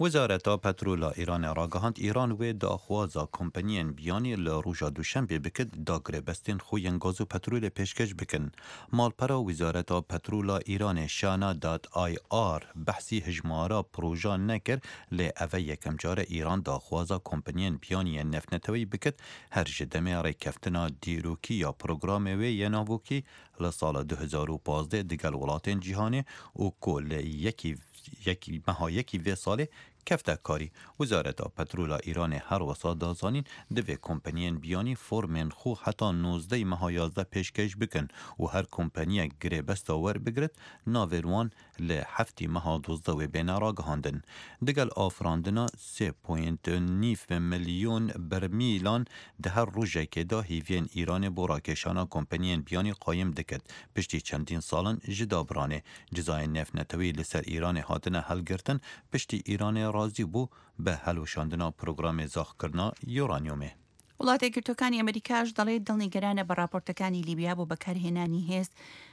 وزارت پترولا ایران راگهاند ایران و داخوازا کمپانیان بیانی لروژا دوشنبه بکد داگره بستین خوین گاز و پترول پیشکش بکن. مالپرا وزارت پترولا ایران شانا داد آی آر بحثی هجمارا پروژا نکر لی اوه یکم جار ایران داخوازا کمپانیان بیانی نفنتوی بکد هر جدمه ریکفتنا دیروکی یا پروگرام و یناووکی لسال 2015 دیگل ولاتین جیهانی و کل یکی و ساله کفته کاری. وزارت پترولا ایران هر وسا دازانین دوی کمپانیان بیانی فرمین خو حتی 19 ماه 11 پیشکش بکن و هر کمپانیا گره بستاور بگرد ناویروان لحفتی ماه 12 و بین راگهاندن. دگل آفراندنا 3.9 میلیون برمیلان ده هر روژه که دا هیوین ایران براکشانا کمپانیان بیانی قایم دکد پشتی چندین سالن جدابرانه جزای نفت نتوی لسر ایران هاتنه حل گرتن پشتی ایران رازی بو به هلوشاندنا پروگرام زاخ کرنا یورانیومه. وڵاتە یەکگرتوەکانی ئەمریکاش دەڵێت دڵنیگەرانە بە راپۆرتەکانی لیبیا بۆ بەکارهێنانی هێز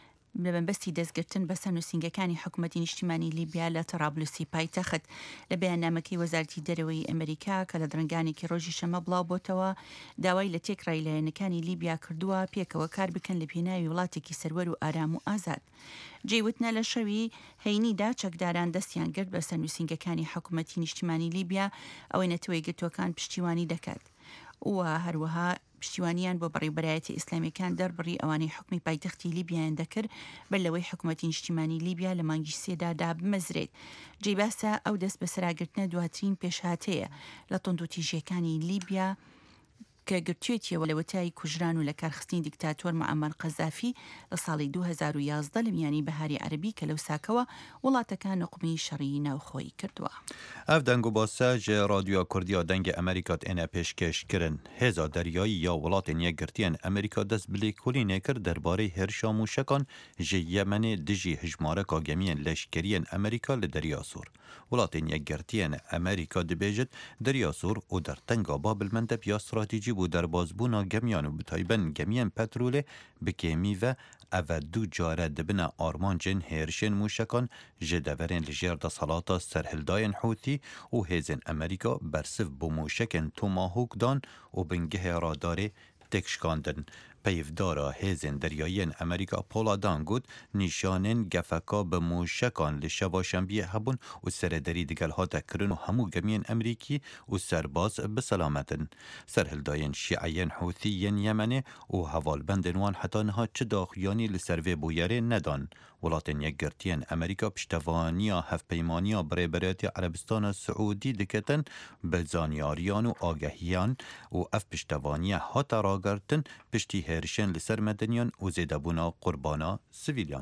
لە بەنبەستی دەستگرتن بە سەرنووسنگەکانی حکوومەتی نیشتیمانی لیبیا لە تەرابلوسی پایتەخت. لە بەیاننامەکەی وەزارەتی دەرەوەی ئەمریکا کە لە درنگانێکی ڕۆژی شەمە بڵاو بۆتەوە داوای لە تێکڕای لایەنەکانی لیبیا کردووە پێکەوە کار بکەن لە پێناوی وڵاتێکی سەروەر و ئارام و ئازاد. جێوتنە لە شەوی هەینیدا چەکداران دەستیان کرد بە سەرنووسنگەکانی حکوومەتی نیشتیمانی لیبیا ئەوەی نەتەوەی گرتوەکان پشتیوانی دەکات. و هەروەها پشتیوانیان بۆ بەڕێوەبەرایەتی ئیسلامیەکان دەربڕی ئەوانەی حکمی پایتەختی لیبیایان دەکرد بەر لەوەی حکوومەتی نیشتیمانی لیبیا لە مانگی سێدادا بمەزرێت. جێباسە ئەو دەست بە سەراگرتنە دواترین پێشهاتەیە لە تۆندوتیژیەکانی لیبیا کە گرتوێتیەوە لە وەتای کوژران و لە کارخستنی دیکتاتۆر معەمەر قەزافی لە ساڵی 2011 لە میانی بەهاری عەربی کە لەو ساکەوە وڵاتەکان نقمی شەڕی ناوخۆی کردووە. ئەف دەنگ و باسە ژێ رادیۆ کوردیا دەنگی ئەمریکات ئێنە پێشکەشکردن هێزا دەریایی یا وڵاتên یەکگرتیان ئەمریکا دەست bilêkolînê kir derbarê hêrişa mûşekan ji Yemenê dijî hejmareka gemiyên leşkeriyên Amerîka li Derya Sûr. Welatên yekgirtiyên Amerîka dibêjit Derya Sûr û dertenga Babilmend de ya stratîjî bû derbazbûna gemiyan û bi taybet gemiyên petrolê bi kêmî ve ev du care dibine armancên hêrişên mûşekan ji deverên li jêr desthelata serhildayên Hûthî û hêzên Amerîka bersiv bû mûşekên Tomahawk dan û bingehê radarê têkşikandin. Peyvdara hêzên deryayiyên Amerîka Poladan got nîşanên gefeka bi mûşekan li şeva şembiyê hebûn û serederî digel hate kirin û hemû gemiyên Amerîkî û serbaz bi selametin. Serhildayên Şîeyên Hûthî yên Yemenê û hevalbendên wan heta niha çi daxuyanî li ser vê bûyerê nedan. Welatên yekgirtiyên Amerîka piştevaniya hevpeymaniya Birêberiyetî Erebistana Siûdî diketin bi zanyariyan û agehiyan û ev piştevaniya hata ragirtin piştî hêrişên li ser medeniyan û zêdebûna qurbana sivîlyan.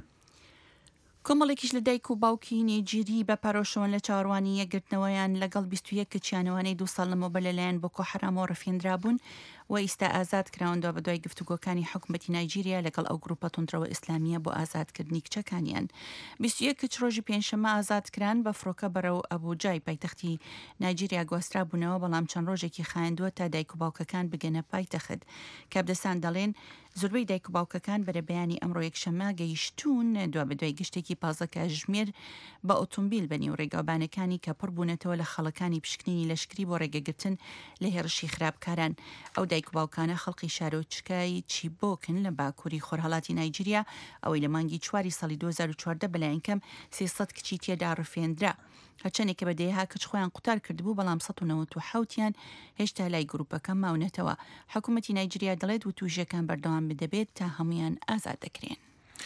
کۆمەڵێکیش لە دایک و باوکی نێجیری بە پارۆشەوەن لە چاوەڕوانی یەکگرتنەوەیان لەگەڵ 21 کچیانەوانەی 2 ساڵ لەمەوبەر لەلایەن بۆکۆ حەرامەوە ڕەفێنرابوون و ئیستا ئازاد کراوەندەوە بە دوای گفتوگۆکانی حکوومەتی نایجیریا لەگەڵ ئەو گروپە تونندڕەوە ئیسلامیە بۆ ئازادکردنی کچەکانیان. 21 کچ ڕۆژی پێنجشەممە ئازادکران بە فڕۆکە بەرەو ئەبوجای پایتەختی نایجیریا گواسترابوونەوە بەڵام چەند ڕۆژێکی خایاندووە تا دایک و باوکەکان بگەنە پایتەخت. کابدەسان دەڵێن زۆربەی دایک و باوکەکان بەرە بەیانی ئەمڕۆ یەکشەممە گەیشتون دوا بەدوای گشتێکی 15 کاتژمێر بە ئۆتۆمبیل بەنێو ڕێگابانەکانی کە پڕ بوونەتەوە لە خەڵەکانی پشکنینی لەشکری بۆ ڕێگەگرتن لە هێرشی خراپکاران. ئەو دایک و باوکانە خەڵکی شارۆچکای چیبۆکن لە باکووری خۆرهەڵاتی نایجیریا ئەوەی لە مانگی چواری ساڵی 2014 بەلایەنکەم 300 کچی تێدا ڕفێنرا. هەرچەندێک کە بەدەیها کچ خۆیان قوتار کردبوو بەڵام 197یان هێشتا لای گروپەکە ماونەتەوە. حکوومەتی نایجیریا دەڵێت و توژەکان بەردەوام بدەبێت تا هەمویان ئازاد دەکرێن.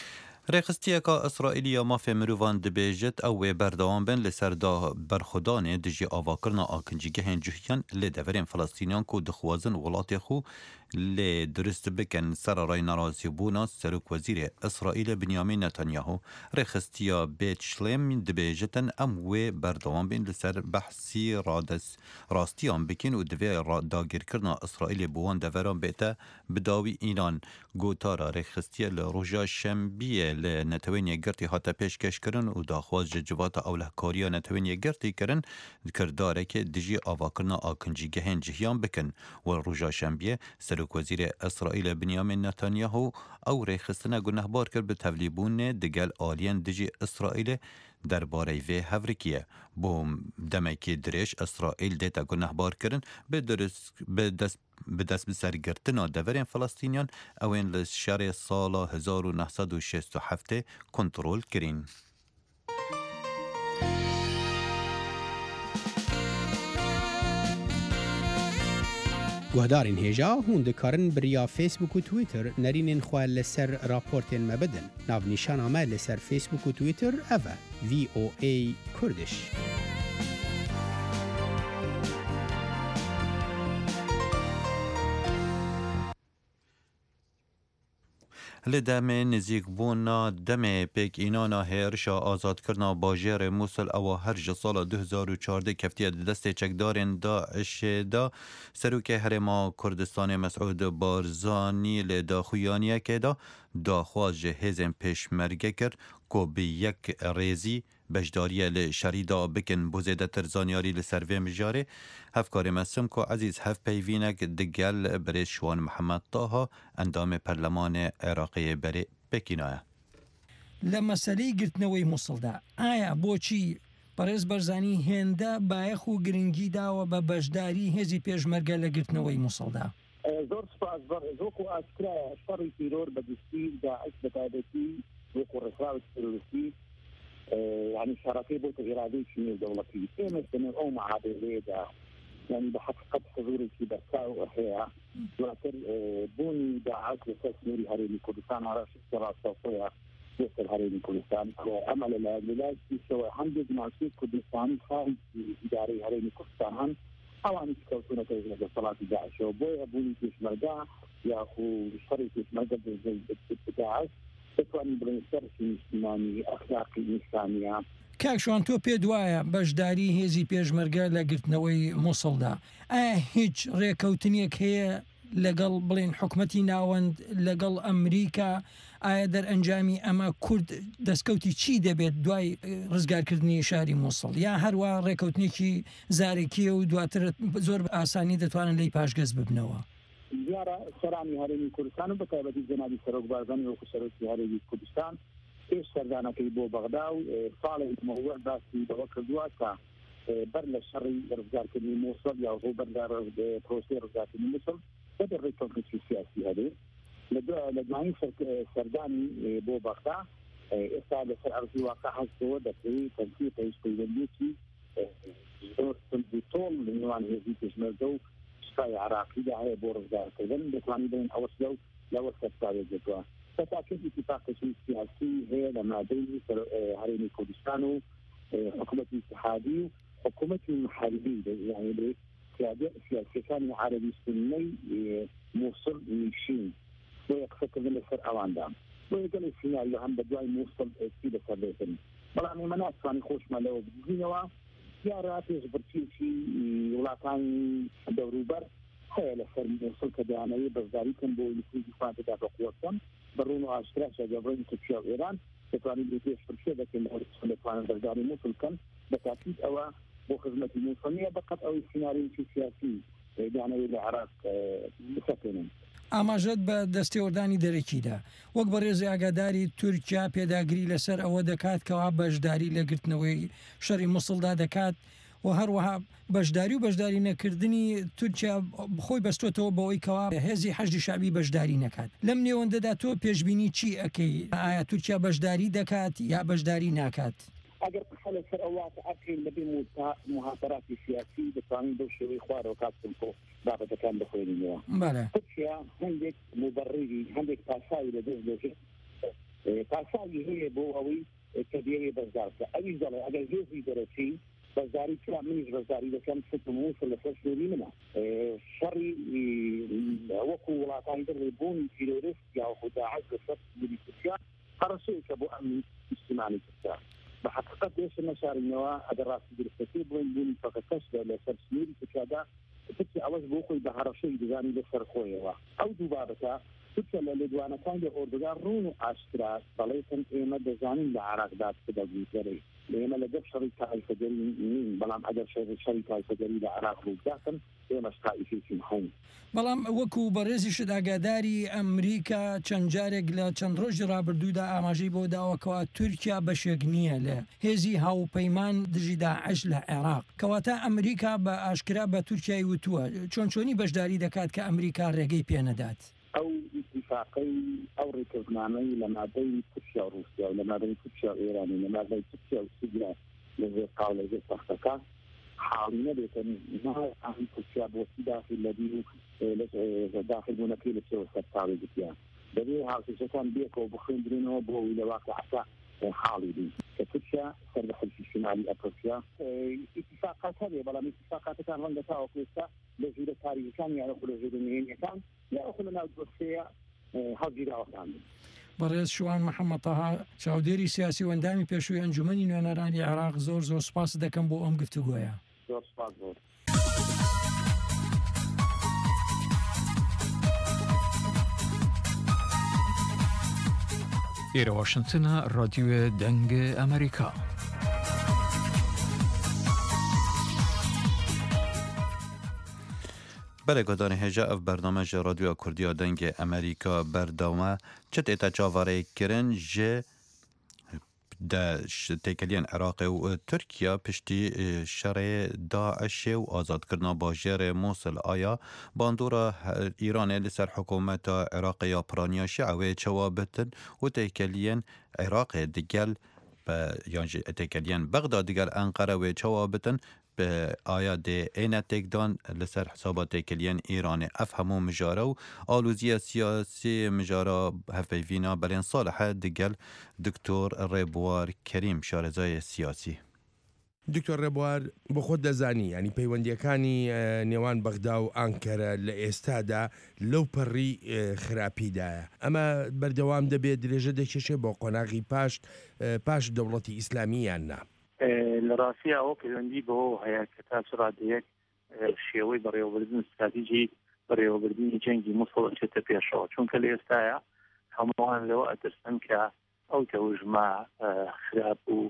ڕێخستیەکە ئەسرائیلیا مافێ مرۆڤان دەبێژێت ئەو وێ بەردەوام بن لەسەر بەرخودانێ دژی ئاواکردنا ئاکنجیگەهێن جوهیان لێ دەڤەرێن فەڵەستینیان و دخوازن وڵاتێ خو لێ درست بکەن سەرڕای نەڕازیبوونا سەرۆک وەزیرێ ئەسرائیلە بنیامین نەتەنیاهو ڕێخستیە بێت شلێم دەبێژێتن ئەم وێ بەردەوام بین لەسەر بەحسی ڕاستیان بکەن و دەوێ داگیرکردنا ئەسرائیلێ بووان دەڤەران بێتە بداوی ئینان گۆتارە ڕێخستیە لە ڕۆژا شەمبیە لە نەتەوەین یەکگرتی هاتە پێشکەشکردن و داخواز جواتە ئەولەکاریە نەتەوەین یەکگرتی کردن کردارێکی دژی ئاواکردنا ئاکنجیگەهێن جیهیان بکەن و ڕۆژا شەمبیە سەرۆک وەزیرە ئەسرائیل بنیامین نەتانیاهو ئەو ڕێخستنە گونەهبار کرد بە تەڤلیبوونێ دگەل ئالیەن دژی ئەسرائیلێ دەربارەی vê hevrikiyê بۆ demekî dirêj ئەسرائیل dêta guhbarkirin bi dest bi sergirtina deverên Filistîniyan ew ên li şerê sala 1967 kontrol kirîn. گوهدارین هێژا هون دikarin biriya Facebook û Twitter nerînên xwe li ser raportên me bidin. Navnîşana me li ser Facebook û Twitter ev e VOA Kurdiş. li demê nizîkbûna demê pêkînana hêrişa azadkirina bajêrê Mosul ewa her ji sala 2014 keftiye di destê çekdarên Daişê da serokê Herêma Kurdistanê Mesûd Barzanî li daxuyaniyekê da daxwaz ji hêzên pêşmerge kir ku bi yek rêzî bejdariye li şerî da bikin bû zêdetir zanyarî li ser vê mijarê hevkarê me Simko Ezîz hevpeyvînek digel birêz Şwan Mihemed Taha endamê Perlemanê Iraqê berê Pekîna ye. لە مەسەلەی گرتنەوەی مووسڵدا ئایا بۆچی بەڕێز بەرزانی هێندە بایەخ و گرنگی داوە بە بەشداری هێزی پێشمەرگە لە گرتنەوەی مووسڵدا؟ زۆر سپاس وەکو ئاسکرایە شەڕی تیرۆر بەدەستی داعش بەتایبەتی وەکو ڕێکخراوی تیرۆریستی یعنی شەڕەکەی بۆتە ئێرادەیەکی نێودەوڵەتی ئێمە لەنێو ئەو معادلەیەدا يعني بحقيقة حضوري في بكاء وحياة دواتر بوني داعش لساس نوري هريمي كردستان على شكرا صوفيا يسر هريمي كردستان وعمل العلاج في سواء حمد معصيب كردستان خارج إداري هريمي كردستان هم أواني تكوتونا كذلك صلاة داعش وبويا بوني فيش مرجع يا أخو شري فيش مرجع داعش تتواني برنسر في اجتماعي أخلاقي إنسانية کاکشوان تۆ پێ دوایە بەشداری هێزی پێشمەرگە لە گرتنەوەی مووسڵدا ئایا هیچ ڕێکەوتنیەک هەیە لەگەڵ بڵێن حکومەتی ناوەند لەگەڵ ئەمریکا ئایا دەرئەنجامی ئەمە کورد دەستکەوتی چی دەبێت دوای ڕزگارکردنی شاری مووسڵ یا هەروە ڕێکەوتنێکی زارێکیە و دواتر زۆر ئاسانی دەتوانن لی پاشگەز ببنەوە دیارە سەرانی هەرێمی کوردستان و بەتایبەتی جەنابی سەرۆک بارزانی وەکو سەرۆکی هەرێمی کوردستان پێش سەردانەکەی بۆ بەغدا و ساڵی مەوە باسی بەوە کردووە کە بەر لە شەڕی ڕزگارکردنی مووسڵ یا بۆ بەردار پرۆسەی ڕزگارکردنی مووسڵ بەدە ڕێکەوتنێکی سیاسی هەبێت لە دوایین سەردانی بۆ بەغدا ئێستا لەسەر ئەرزی واقع هەستەوە دەکرێت تەنسیق پێویستپەیوەندیەکی زۆر تۆڵ لە نێوان هێزی پێشمەرگە و شتای عراقیدا هەیە بۆ ڕزگارکردن دەتوانین بڵێن ئەوەش لەوە سەرچاوێک دێتەوە فتاكد اتفاقية سياسي هي لما بين هرم كردستان وحكومة الاتحادي وحكومة المحاربين يعني سياسي كان عربي سني موصل ميشين ويقصد من السر اوان دام ويقال السيناريو هم بدواي موصل في بسربيتن بلا من مناس كان يخوش مالو بدينوا يا راتيز برتيشي ولاتان دوروبر هي لسر موصل كدانه بزداري كان بو يكون فاتت بقوتهم برونو اشتراك جبرين تشيع ايران تقارير بيتش فرشة لكن لطفان برداري موصل كان بتأكيد او بو خدمة الموصلية بقت او السيناريو سياسي يعني العراق بسكنين ئاماژەت بە دەستێوەردانی دەرەکیدا وەک بەڕێزی ئاگاداری تورکیا پێداگری لەسەر ئەوە دەکات کەوا بەشداری لە گرتنەوەی شەڕی مووسڵدا دەکات و هەروەها بەشداری نەکردنی تورکیا خۆی بەستۆتەوە بەوەی کەوا هێزی حەشدی شعبی بەشداری نەکات لەم نێوەندەدا تۆ پێشبینی چی ئەەکەی ئایا تورکیا بەشداری دەکات یا بەشداری ناکات اگر حل سر اوات اكل لبي مهاترات سياسي بتوانين دوشي خوار وكاتب كو بابا كان بخويني بله تركيا عندك مبرري عندك تاساوي لدوشي تاساوي هي بووي كبيري بزارك اي زله اگر هي درسي بزاري كلا منيش بزاري اذا كان ست موصل لفشوري منها شري وكو ولاطان دربون تيروريست يا خدا عز الصف اللي تركيا قرصوا كبو امن اجتماعي تركيا بحقيقة ايش المشاعر النواة أدراسي بالكثير بين فقط كشف لسر سنوري تكادا تكي أوز بوخي بهرشي دزاني لسر خويا أو دوبابتا تكي لدوانا كان دي أردوغان رونو أشتراك بليسن إيما دزاني لعراق دات كدا بيزاري لأن لدف شريك الفدري بلام أدر شريك الفدري لعراق روجاكن هي مشتاق في سمحون بەڵام وەکو بەڕێزیشت ئاگاداری ئەمریکا چەند جارێک لە چەند ڕۆژی ڕابردوودا ئاماژەی بۆ داوەکەوە تورکیا بەشێک نییە لە هێزی هاوپەیمان دژی داعش لە عێراق کەواتە ئەمریکا بە ئاشکرا بە تورکیای وتووە چۆنی بەشداری دەکات کە ئەمریکا ڕێگەی پێنەدات أو اتفاقي أو ركبنامي لما بين تركيا وروسيا ولما بين تركيا وإيران ولما بين تركيا وسوريا لذي قاولة زي تختكا حالنا بيتن ما عن تركيا بوسي داخل الذي داخل مناكيل السوء السبتالي بكيا بدي هاوسي شكان بيكو بخين درينو بو إلى واقع حتى حالي دي كتركيا سربح في شمال أفريقيا اتفاقات هذه بلا اتفاقات كان رنجتها وكيستا لجودة تاريخي كان يعرفوا لجودة مهنية كان يأخذ لنا الدوسية هذه الأوطان بەڕێز شوان محەممەد تەها چاودێری سیاسی وەندامی پێشووی ئەنجومەنی نوێنەرانی عێراق زۆر سوپاس دەکەم بۆ ئەم گفتوگۆیە زۆر سوپاس زۆر ئێرە واشنگتنە ڕادیۆ دەنگە ئەمریکا. بەرێگۆدانی هێژە ئەف بەرنامەژە ڕادیۆ کوردیا دەنگی ئەمریکا بەردەومە چت ئێتە چاوەڕێکردن ژێ تێکەلیان عێراقی و تورکیا پشتی شەڕێ داعشێ و ئازادکردنا باژێرێ مووسڵ ئایا باندۆرە ئیرانێ لەسەر حکوومەتە عێراقی یا پرانیا شیعوێ چەوابتن و تێکەلیان عێراقێ دیگەل یانجی تێکەلیان بەغدا دیگەل ئەنقەرە وێ چەوابتن آیا ده اینه تکدان لسر حسابات تکلیان ایران اف همو مجاره و آلوزی سیاسی مجاره هفیوینا برین صالحه دیگل دکتور ڕێبوار کریم شارزای سیاسی. دکتۆر ڕێبوار بۆ خۆت دەزانی ینی پەیوەندیەکانی نێوان بەغدا و ئانکەرە لە ئێستادا لەو پەڕی خراپیدایە ئەمە بەردەوام دەبێت درێژە دەکێشێ بۆ قۆناغی پاش دەوڵەتی ئیسلامیان نا لە ڕاستی ئەوە پەیوەندی بۆ هەیە کە تا سرادەیەک شێوەی بەڕێوەبردن استراتیژی بەڕێوەبردننی جەنگی مووسڵ چێتە پێشەوە چونکە لە ئێستاە هەمووان لەوە ئەترسن کە ئەو تەوژمە خراپ و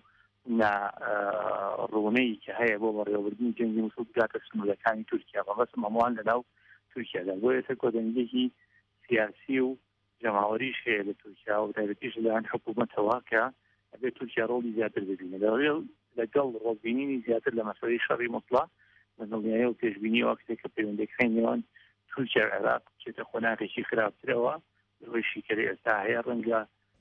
ڕوونەی کە هەیە بۆ بەڕێوەبردننی جەنگی مووسڵ بگاتە سنوورەکانی تورکیا بەڵام هەمووان لەناو تورکیادا بۆ ئێستا کۆدەنگێکی سیاسی و جەماوەریش هەیە لە تورکیا و تایبەتیش لەلایەن حکوومەتەوە کە ئەبێت تورکیا ڕۆڵی زیاتر ببینێت لەگەڵ ڕۆڵبینینی زیاتر لە مەسەلەی شەڕی مطلق لە دڵنیایی و پێشبینی و کە پەیوەندیەکانی نێوان تورکیا و عێراق چێتە خۆناغێکی خراپترەوە لەوەی شیکەری ئێستا هەیە ڕەنگە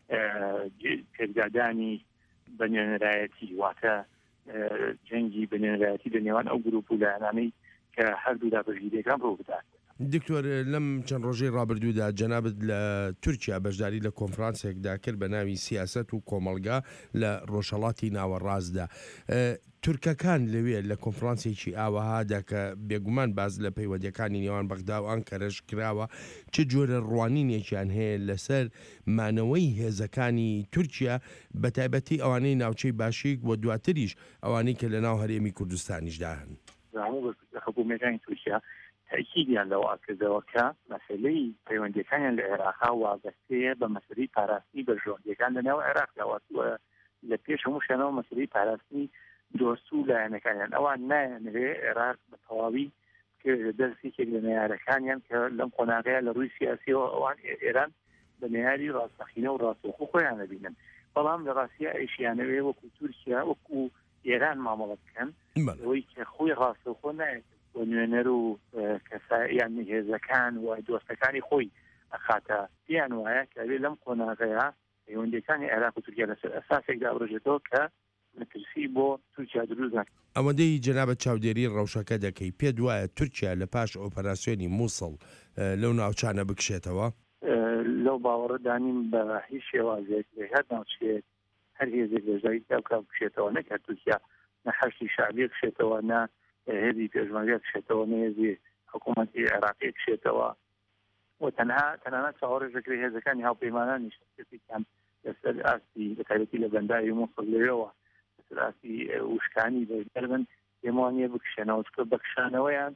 پێکدادانی بە نوێنەرایەتی واتە جەنگی بە نوێنەرایەتی لە نێوان ئەو گروپ و لایەنانەی کە هەردوو دابەشگیریەکان ڕوو بدات. دکتۆر لەم چەند ڕۆژەی ڕابردوودا جەنابەت لە تورکیا بەشداری لە کۆنفرانسێکدا کرد بە ناوی سیاست و کۆمەڵگا لە ڕۆژهەڵاتی ناوەڕاستدا تورکەکان لەوێ لە کۆنفرانسێکی ئاوەهادا کە بێگومان باز لە پەیوەندیەکانی نێوان بەغدا و ئانکەرەش کراوە چ جۆرە ڕوانینێکیان هەیە لەسەر مانەوەی هێزەکانی تورکیا بە تایبەتی ئەوانەی ناوچەی باشیک بۆ دواتریش ئەوانەی کە لە ناو هەرێمی کوردستانیشدا هەن حکوومەتانی تورکیا تأکیدیان لەوە کردەوە کە مەسەلەی پەیوەندیەکانیان لە عێراقا وابەستەیە بە مەسەلەی پاراستنی بەژۆندیەکان لە نێو عێراقدا لە پێش هەموو شوێنەوە مەسەلەی پاراستنی دۆست و لایەنەکانیان ئەوان نایەنوێ عێراق بە تەواوی دەستێکێک لە نەیارەکانیان کە لەم قۆناغەیە لە ڕووی سیاسیەوە ئەوان ئێران بە نەیاری ڕاستەقینە و ڕاستەوخۆ خۆیان دەبینن بەڵام لە ڕاستیە ئەیشیانەوێ وەکو تورکیا وەکو ئێران مامەڵە بکەن ئەوەی کە خۆی ڕاستەوخۆ نایەت بۆ نوێنەر و کەساییان هێزەکان و دۆستەکانی خۆی ئەخاتە پێیان وایە کە ئەوێ لەم قۆناغەیە پەیوەندیەکانی عێراق و تورکیا لەسەر ئەساسێکدا بڕژێتەوە کە مەترسی بۆ تورکیا دروست ناکات. ئەوەندەی جەنابەت چاودێری ڕەوشەکە دەکەی پێت وایە تورکیا لە پاش ئۆپەراسیۆنی مووسڵ لەو ناوچانە بکشێتەوە لەو باوەڕدانیم بە هیچ شێوازێک لە هەر ناوچێت هەر هێزێک لەژایی داوکا بکشێتەوە نەکات تورکیا نە حەشتی شعبی بکشێتەوە نە هێزی پێشمەرگە بکشێتەوە نە هێزی حکوومەتی عێراقی بکشێتەوە و تەنانەت چاوەڕێژەکری هێزەکانی هاوپەیمانانی شتێکیان لەسەر ئاستی بەتایبەتی لە بەنداری مووسڵ لەوێەوە لەسەر ئاستی وشکانی بەردەربن پێمانە بکشێنەوە چکە بەکشانەوەیان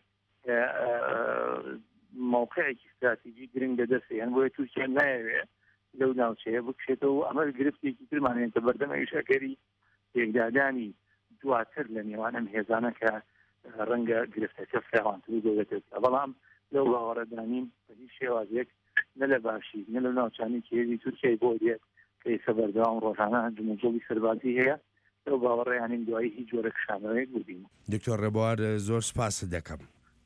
موقعێکی استراتیژی گرنگ دەدەستێن بۆیە تورکیا نایەوێت لەو ناوچەیە بکشێتەوە ئەمە گرفتێکی ترمانێتە بەردەمە ئیشەکەری تێکدادانی دواتر لە نێوان ئەم هێزانە کە ڕەنگە گرفتەکە فراوانتر بێتێت بەڵام لەو باوەڕدانیم بە هیچ شێوازێک نە لە باشی نە لە ناوچانی هێزی تورکیای بۆ دێت کە ئێستا بەردەوام ڕۆژانە هەنجومجۆڵی سەربازی هەیە لەو باوەڕێیانین دوایی هیچ جۆرە کشانەوەیەک بووبین. دکتۆر ڕێبوار زۆر سپاس دەکەم.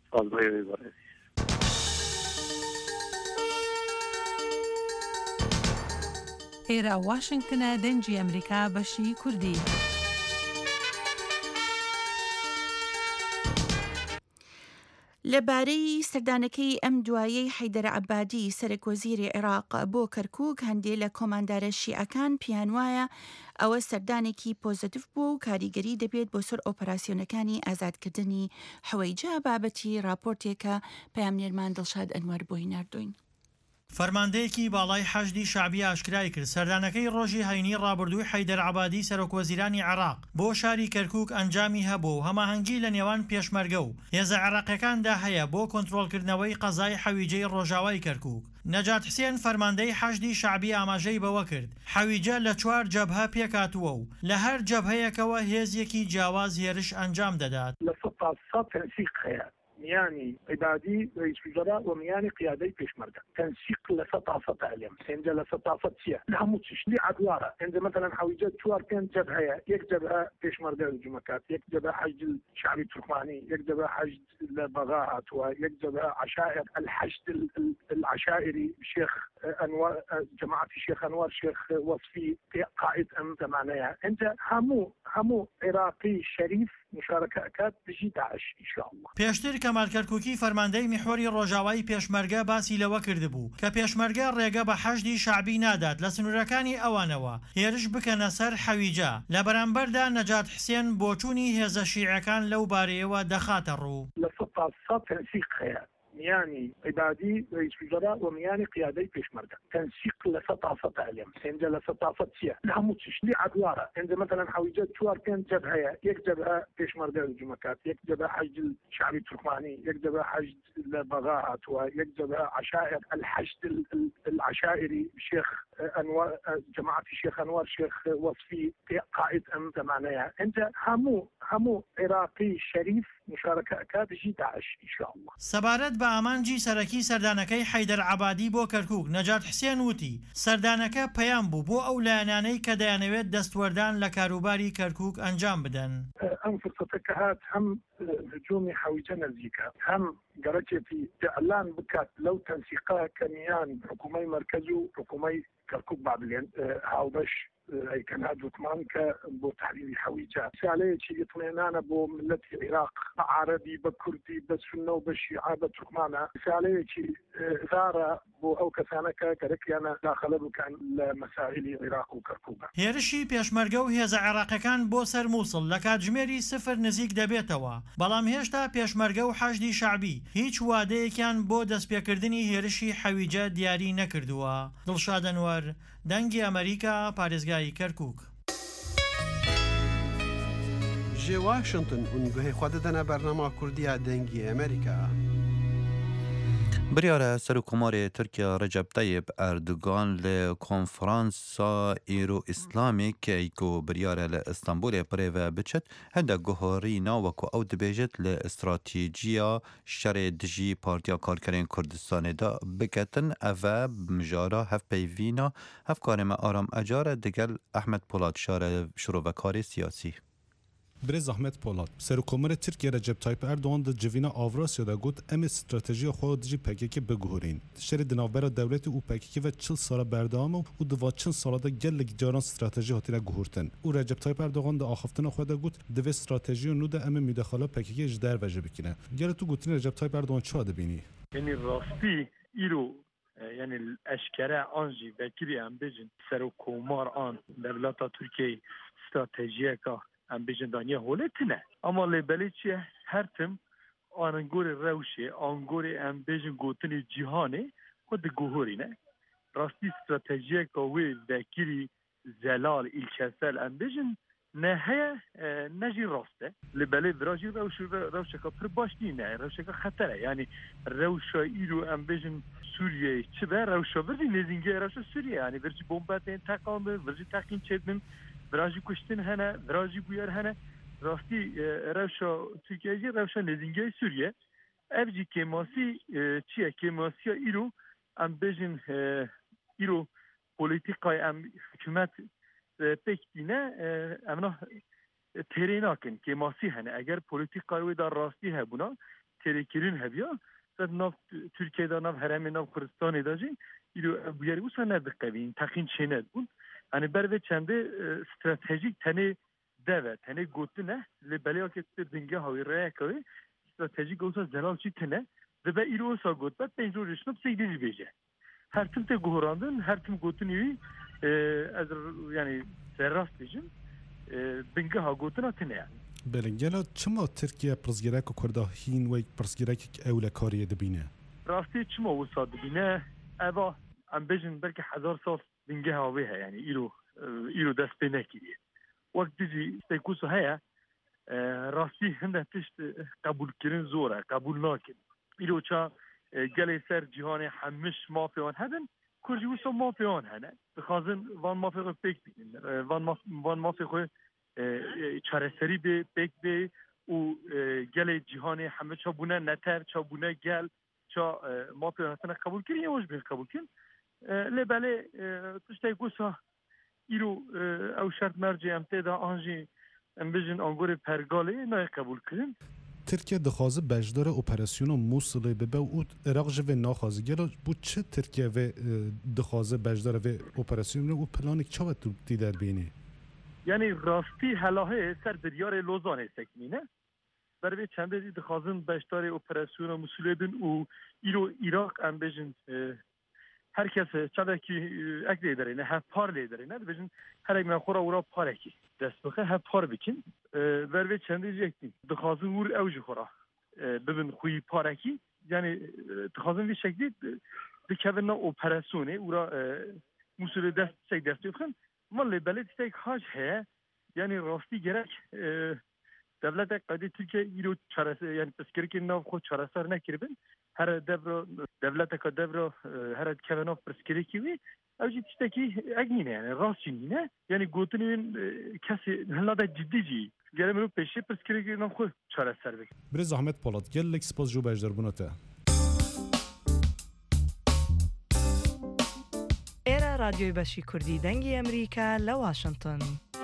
ئێرە واشنگتنە دەنگی ئەمریکا بەشی کوردی. لەبارەی سەردانەکەی ئەم دوایەی حەیدەر عەبادی سەرۆکوەزیری عێراق بۆ کەرکووک هەندێک لە کۆماندارە شیعەکان پیان وایە ئەوە سەردانێکی پۆزتیڤ بوو و کاریگەری دەبێت بۆ سەر ئۆپەراسیۆنەکانی ئازادکردنی حەوەیجە بابەتی راپۆرتێکە پەیامنێرمان دڵشاد ئەنوەر بۆی ناردوین. فەرماندەیەکی باڵای حەشدی شعبی ئاشکرای کرد سەردانەکەی ڕۆژی هەینی ڕابردووی حەیدەر عەبادی سەرۆکوەزیرانی عێراق بۆ شاری کەرکووک ئەنجامی هەبوو و هەماهەنگی لە نێوان پێشمەرگە و هێزە عێراقیەکاندا هەیە بۆ کۆنتڕۆڵکردنەوەی قەزای حەویجەی ڕۆژاوای کەرکووک. نەجات حسێن فەرماندەی حەشدی شعبی ئاماژەی بەوە کرد حەویجە لە 4 جەبهە پێکاتووە و لە هەر جەبهەیەکەوە هێزیەکی جیاواز هێرش ئەنجام دەدات. لە تەنسیق هەیە مياني عبادي رئيس وزراء ومياني قيادي بيشمركة تنسيق لسطافة علم عند لسطافة سيا نعمو تشلي عدوارة عند مثلا حويجات شوار كان جبهة يك جبهة بيشمركة الجمكات يك جبهة حشد الشعبي التركماني يك جبهة حشد البغاءات ويك جبهة عشائر الحشد العشائري شيخ أنوار جماعة الشيخ أنوار شيخ وصفي قائد أم معناها أنت همو عراقي شريف مشاركة أكاد بجي داعش إن شاء الله. پێشتر کەمال کەرکووکی فەرماندەی میحوەری ڕۆژاوایی پێشمەرگە باسی لەوە کردبوو کە پێشمەرگە ڕێگە بە حەشدی شعبی نادات لە سنوورەکانی ئەوانەوە هێرش بکەنە سەر حەویجە لە بەرامبەردا نەجات حسێن بۆچوونی هێزە شیعەکان لەو بارەیەوە دەخاتە ڕوو. لە سەد تەنسیق هەیە مياني عبادي رئيس وزراء ومياني قيادي بيشمركة تنسيق لسطافة علم عند لسطافة سيا نعمو تشلي عدوارة عند مثلا حويجات شوار كان جبهة يك جبهة بيشمركة الجمكات يك جبهة حشد الشعبي التركماني يك جبهة حشد البغاءات ويك جبهة عشائر الحشد العشائري شيخ أنوار جماعة الشيخ أنوار شيخ وصفي قائد أم معناها أنت همو عراقي شريف مشاركة أكاد جي داعش إن شاء الله. سەبارەت بە ئامانجی سەرەکی سەردانەکەی حەیدەر عەبادی بۆ کەرکووک نەجات حسێن وتی سەردانەکە پەیام بوو بۆ ئەو لایەنانەی کە دەیانەوێت دەستوەردان لە کاروباری کەرکووک ئەنجام بدەن. ئەم فرسەتەکە هات هەم هجومی حەویجە نزیکە هەم گەڕەکێتی ئەعلان بکات لەو تەنسیقا کە میان حکوومەی مەرکەز و حکوومەی کەرکووک بابلێن هاوبەش كان هذا كمان كبو تحرير حويجات سالية شيء اطمئنان بو ملة العراق بعربي بكردي بسنة وبشيعة بتركمانة سالية شيء ثارة بو أو كسانك كركيانا داخل بكان مسائل العراق وكركوك هێرشی پێشمەرگە و هێزە عێراقیەکان بۆ سەر مووسڵ لە کاتژمێری 0 نزیک دەبێتەوە بەڵام هێشتا پێشمەرگە و حەشدی شعبی هیچ وادەیەکیان بۆ دەستپێکردنی هێرشی حەویجە دیاری نەکردووە. دڵشاد ئەنوەر دەنگی ئەمریکا پارێزگای کەرکووک. جێ واشنگتن هونگوهی خوا دەدەنە بەرنامە کوردیە دەنگی ئەمریکا. بریارە سەرۆکۆماری تورکیا ڕەجەب تەیب ئەردوگان لە کۆنفرانسا ئیرۆ ئیسلامیک ئەیکۆ بریارە لە ئیستانبولێ پرێڤە بچێت هەندە گۆهۆری ناوەکو ئەو دەبێژێت لە ئستراتیجیا شەرێ دژی پارتیا کارکەرێن کوردستانێدا بکەتن ئەڤە بمژارە هەفپەیڤینە هەفکارێمە ئارام ئەجارە دەگەل ئەحمەد پۆلات شارە شرۆڤەکاری سیاسی. برز احمد پولاد سرکومر ترکیه رجب طیب اردوغان د جوینا آوراسیا دا گوت ام استراتژی خود دجی پکیک بگهورین شر دناور دولت او پکیک و 40 سال بردام و دو 40 سال دا گل جاران استراتژی هاتینا گهورتن او رجب طیب اردوغان دا آخفتن خود گوت دو استراتژی نو دا ام مداخله پکیک جدر وجه بکنه گل تو گوتین رجب طیب اردوغان چه بینی یعنی راستی ایرو یعنی الاشکره آنجی وکیلی ام بجن سرکومار آن دولت ترکیه استراتژی کا ام بیشتر دنیا هولتنه اما لیبلی چیه هر تم آنگور روشه آنگور ام بیشتر گوتنی جهانه خود گوهری نه راستی استراتژی کوی ذکری زلال الکسل ام بیشتر نه نجی راسته لیبلی براجی روشه که پر باشی نه روشه که خطره یعنی روشه ایرو ام بیشتر سوریه چه به روشه ولی نزینگه روشه سوریه یعنی ورچی بمبات تکامل ورچی تاکین چدن براژی کوشتن هەنە براژی بویەر هەنە ڕاستی ڕەوشە تورکیەجی ڕەوشە نێزینگەی سووریە ئەڤجی کێماسی چییە کێماسیە ئیرۆ ئەم بێژن ئیرۆ پۆلیتیقای ئەم حکومەت پێکتینە ئەمنا تێرێ ناکەن کێماسی هەنە ئەگەر پۆلیتیقای وێدا ڕاستی هەبوونا تێرێکردن هەبیە ناف تورکیەدا ناف هەرێمێ ناف کوردستانێدا ژین ئیرۆ بویەری وسە نەدقەوین تەقین چێنەت بوون ئەنێ بەرێ چەندێ استراتێژیک تەنێ دەوە تەنێ گوتنە لێ بەلێوەکە دنگە هەوی ڕێیەکەوێ استراتێژیک گوتە زەلاوچی تنە دەبە ئیرۆ وسا گوت بە پێنج ڕۆژنە سەیدێژی بێژە هەرتم تێ گۆڕاندن هەرتم گوتنیوی ئەز ینی سەرڕاست بێژن بنگە ها گوتنە تنەیە بەرەنگێلا چما ترکیە پرسگیرەک و کووردا هین وەی پرسگیرەکێک ئەو لە کاریە دەبینە ڕاستی چما وسا دبینە ئەوا ئەم بێژن بەرکە 1000 ساڵ بنگە هاوێ هەیە ینی ئیرۆ دەست پێ نەکردیە وەک دژی استێکوس هەیە ڕاستی هەندە تشت قبولکردن زۆرە قبول ناکرد ئیرۆ چا gelê ser cîhanê hemiş mafyan hebin kur jî wisa mafyan hene dixwazin van mafê xwe pêk bînin van mafê xwe çareserî bê pêk bê û gelê cîhanê heme ça bûne neter ça bûne gel ça mafyan hatine qebûlkirin ya wî qebûlkirin lê belê tiştê wisa îro ew şert mercê em tê da an jî em bijin angorê pergalê nayê qebûlkirin ترکیه دخوازه بجدار اپراسیون موصله ببه و عراق جوه ناخوازه گلا بو چه ترکیه و دخوازه بجدار و اپراسیون و پلانک چه وقت دیدر بینه؟ یعنی راستی هلاهه سر دریار لوزانه سکنینه برای چند دیدی دخوازن بجدار اپراسیون موصله بین و ایرو عراق ام بجن هر کس چند کی اک لیدره نه هف پار لیدره نه بجن هر یک من خورا ورا پاره کی دست بخه هف پار بکن وروی چندی جکتی دخوازن ور اوج خورا ببین خوی پاره کی یعنی دخوازن وی شکلی دکونا اپراسیونه ورا مسئول دست شک دست بخن ولی بلد شک هاش هه یعنی راستی گرک devlet قدی ترکیه ایرو چرس یعنی پسکری که ناو خود چرسر نکردن هر devlet که devro هر کهنا پسکری کیوی اوجی تشتکی اگنینه یعنی راستین نه یعنی گوتنین کسی هلاده جدی جی گرم رو پیشی پسکری که ناو خود چرسر بک بر زحمت پولاد گل لک سپاس جو بجدار بونته ئێرە رادیۆی بەشی کوردی دەنگی ئەمریکا لە واشنگتن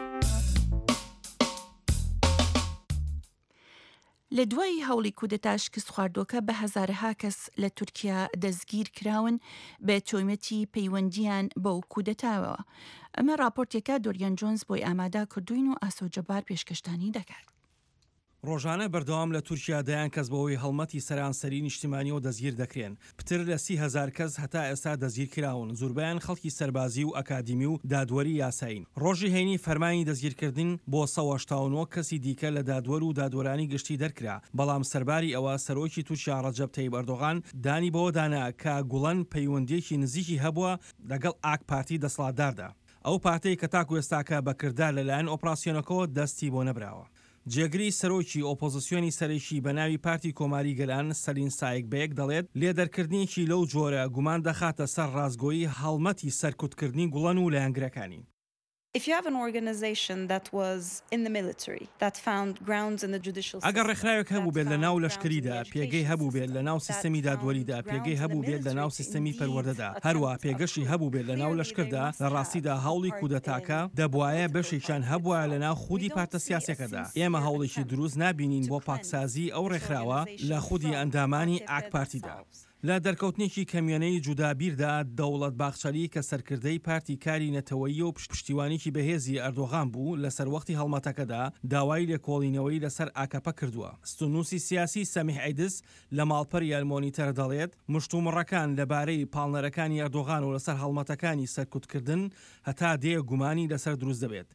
لە دوای هەوڵی کودەتا شکست خواردووەکە بە هەزارەها کەس لە تورکیا دەستگیر کراون بە تۆمەتی پەیوەندیان بەو کودەتاوەوە. ئەمە راپۆرتێکە دۆریان جۆنز بۆی ئامادا کردوین و ئاسۆجەبار پێشکەشتانی دەکات. ڕۆژانە بەردەوام لە تورکیا دەیان کەس بەوەی هەڵمەتی سەرانسەری نیشتیمانیەوە دەستگیر دەکرێن. پتر لە 30,000 کەس هەتا ئێستا دەستگیر کراون، زۆربیان خەڵکی سەربازی و ئەکادیمی و دادوەری یاساین. ڕۆژی هەینی فەرمانی دەستگیرکردن بۆ 189 کەسی دیکە لە دادوەر و دادوەرانی گشتی دەرکرا، بەڵام سەرباری ئەوە سەرۆکی تورکیا ڕەجەب تەیب ئەردۆغان دانی بەوە دانا کە گوڵەن پەیوەندیەکی نزیکی هەبووە لەگەڵ ئاک پارتی دەسەڵاتداردا. ئەو پارتەی کە تاکو ئێستاکە بەکردار لەلایەن ئۆپراسیۆنەکەەوە دەستی بۆ نەبراوە. جێگری سەرۆکی ئۆپۆزیسیۆنی سەرەکی بە ناوی پارتی کۆماری گەلان سەلین سایک بەیەک دەڵێت لێدەرکردنیەکی لەو جۆرە گومان دەخاتە سەر ڕازگۆیی هەڵمەتی سەرکوتکردنی گوڵەن و لایەنگرەکانی. If you have an organization that was in the military that found grounds in the judicial system ئەگەر ڕێکخراوێک هەبوو بێت لە ناو لەشکریدا، پێگەی هەبوو بێت لە ناو سیستەمی دادوەریدا، پێگەی هەبوو بێت لە ناو سیستەمی پەروەردەدا، هەروە پێگەشتی هەبوو بێت لە ناو لەشکردا، لە ڕاستیدا هەوڵی کودەتاکە دەبوایە بەشێکیان هەبووە لە ناو خودی پارتە سیاسەکەدا. ئێمە هەوڵێکی دروست نابینین بۆ پاکسازی ئەو ڕێکخراوە لە خودی ئەندامانی ئاک پارتیدا. لە دەرکەوتنێکی کەمیۆنەی جودابیردا دەوڵەت باخچەلی کە سەرکردەی پارتی کاری نەتەوەیی و پشتیوانیکی بەهێزی ئەردۆغان بوو لە سەروەختی هەڵمەتەکەدا داوای لێکۆڵینەوەی لەسەر ئاکەپە کردووە. ستونوسی سیاسی سەمیح عیدس لە ماڵپەری ئەلمۆنیتەر دەڵێت مشتومڕەکان لەبارەی پاڵنەرەکانی ئەردۆغان و لەسەر هەڵمەتەکانی سەرکوتکردن هەتا دێ گومانی لەسەر دروست دەبێت.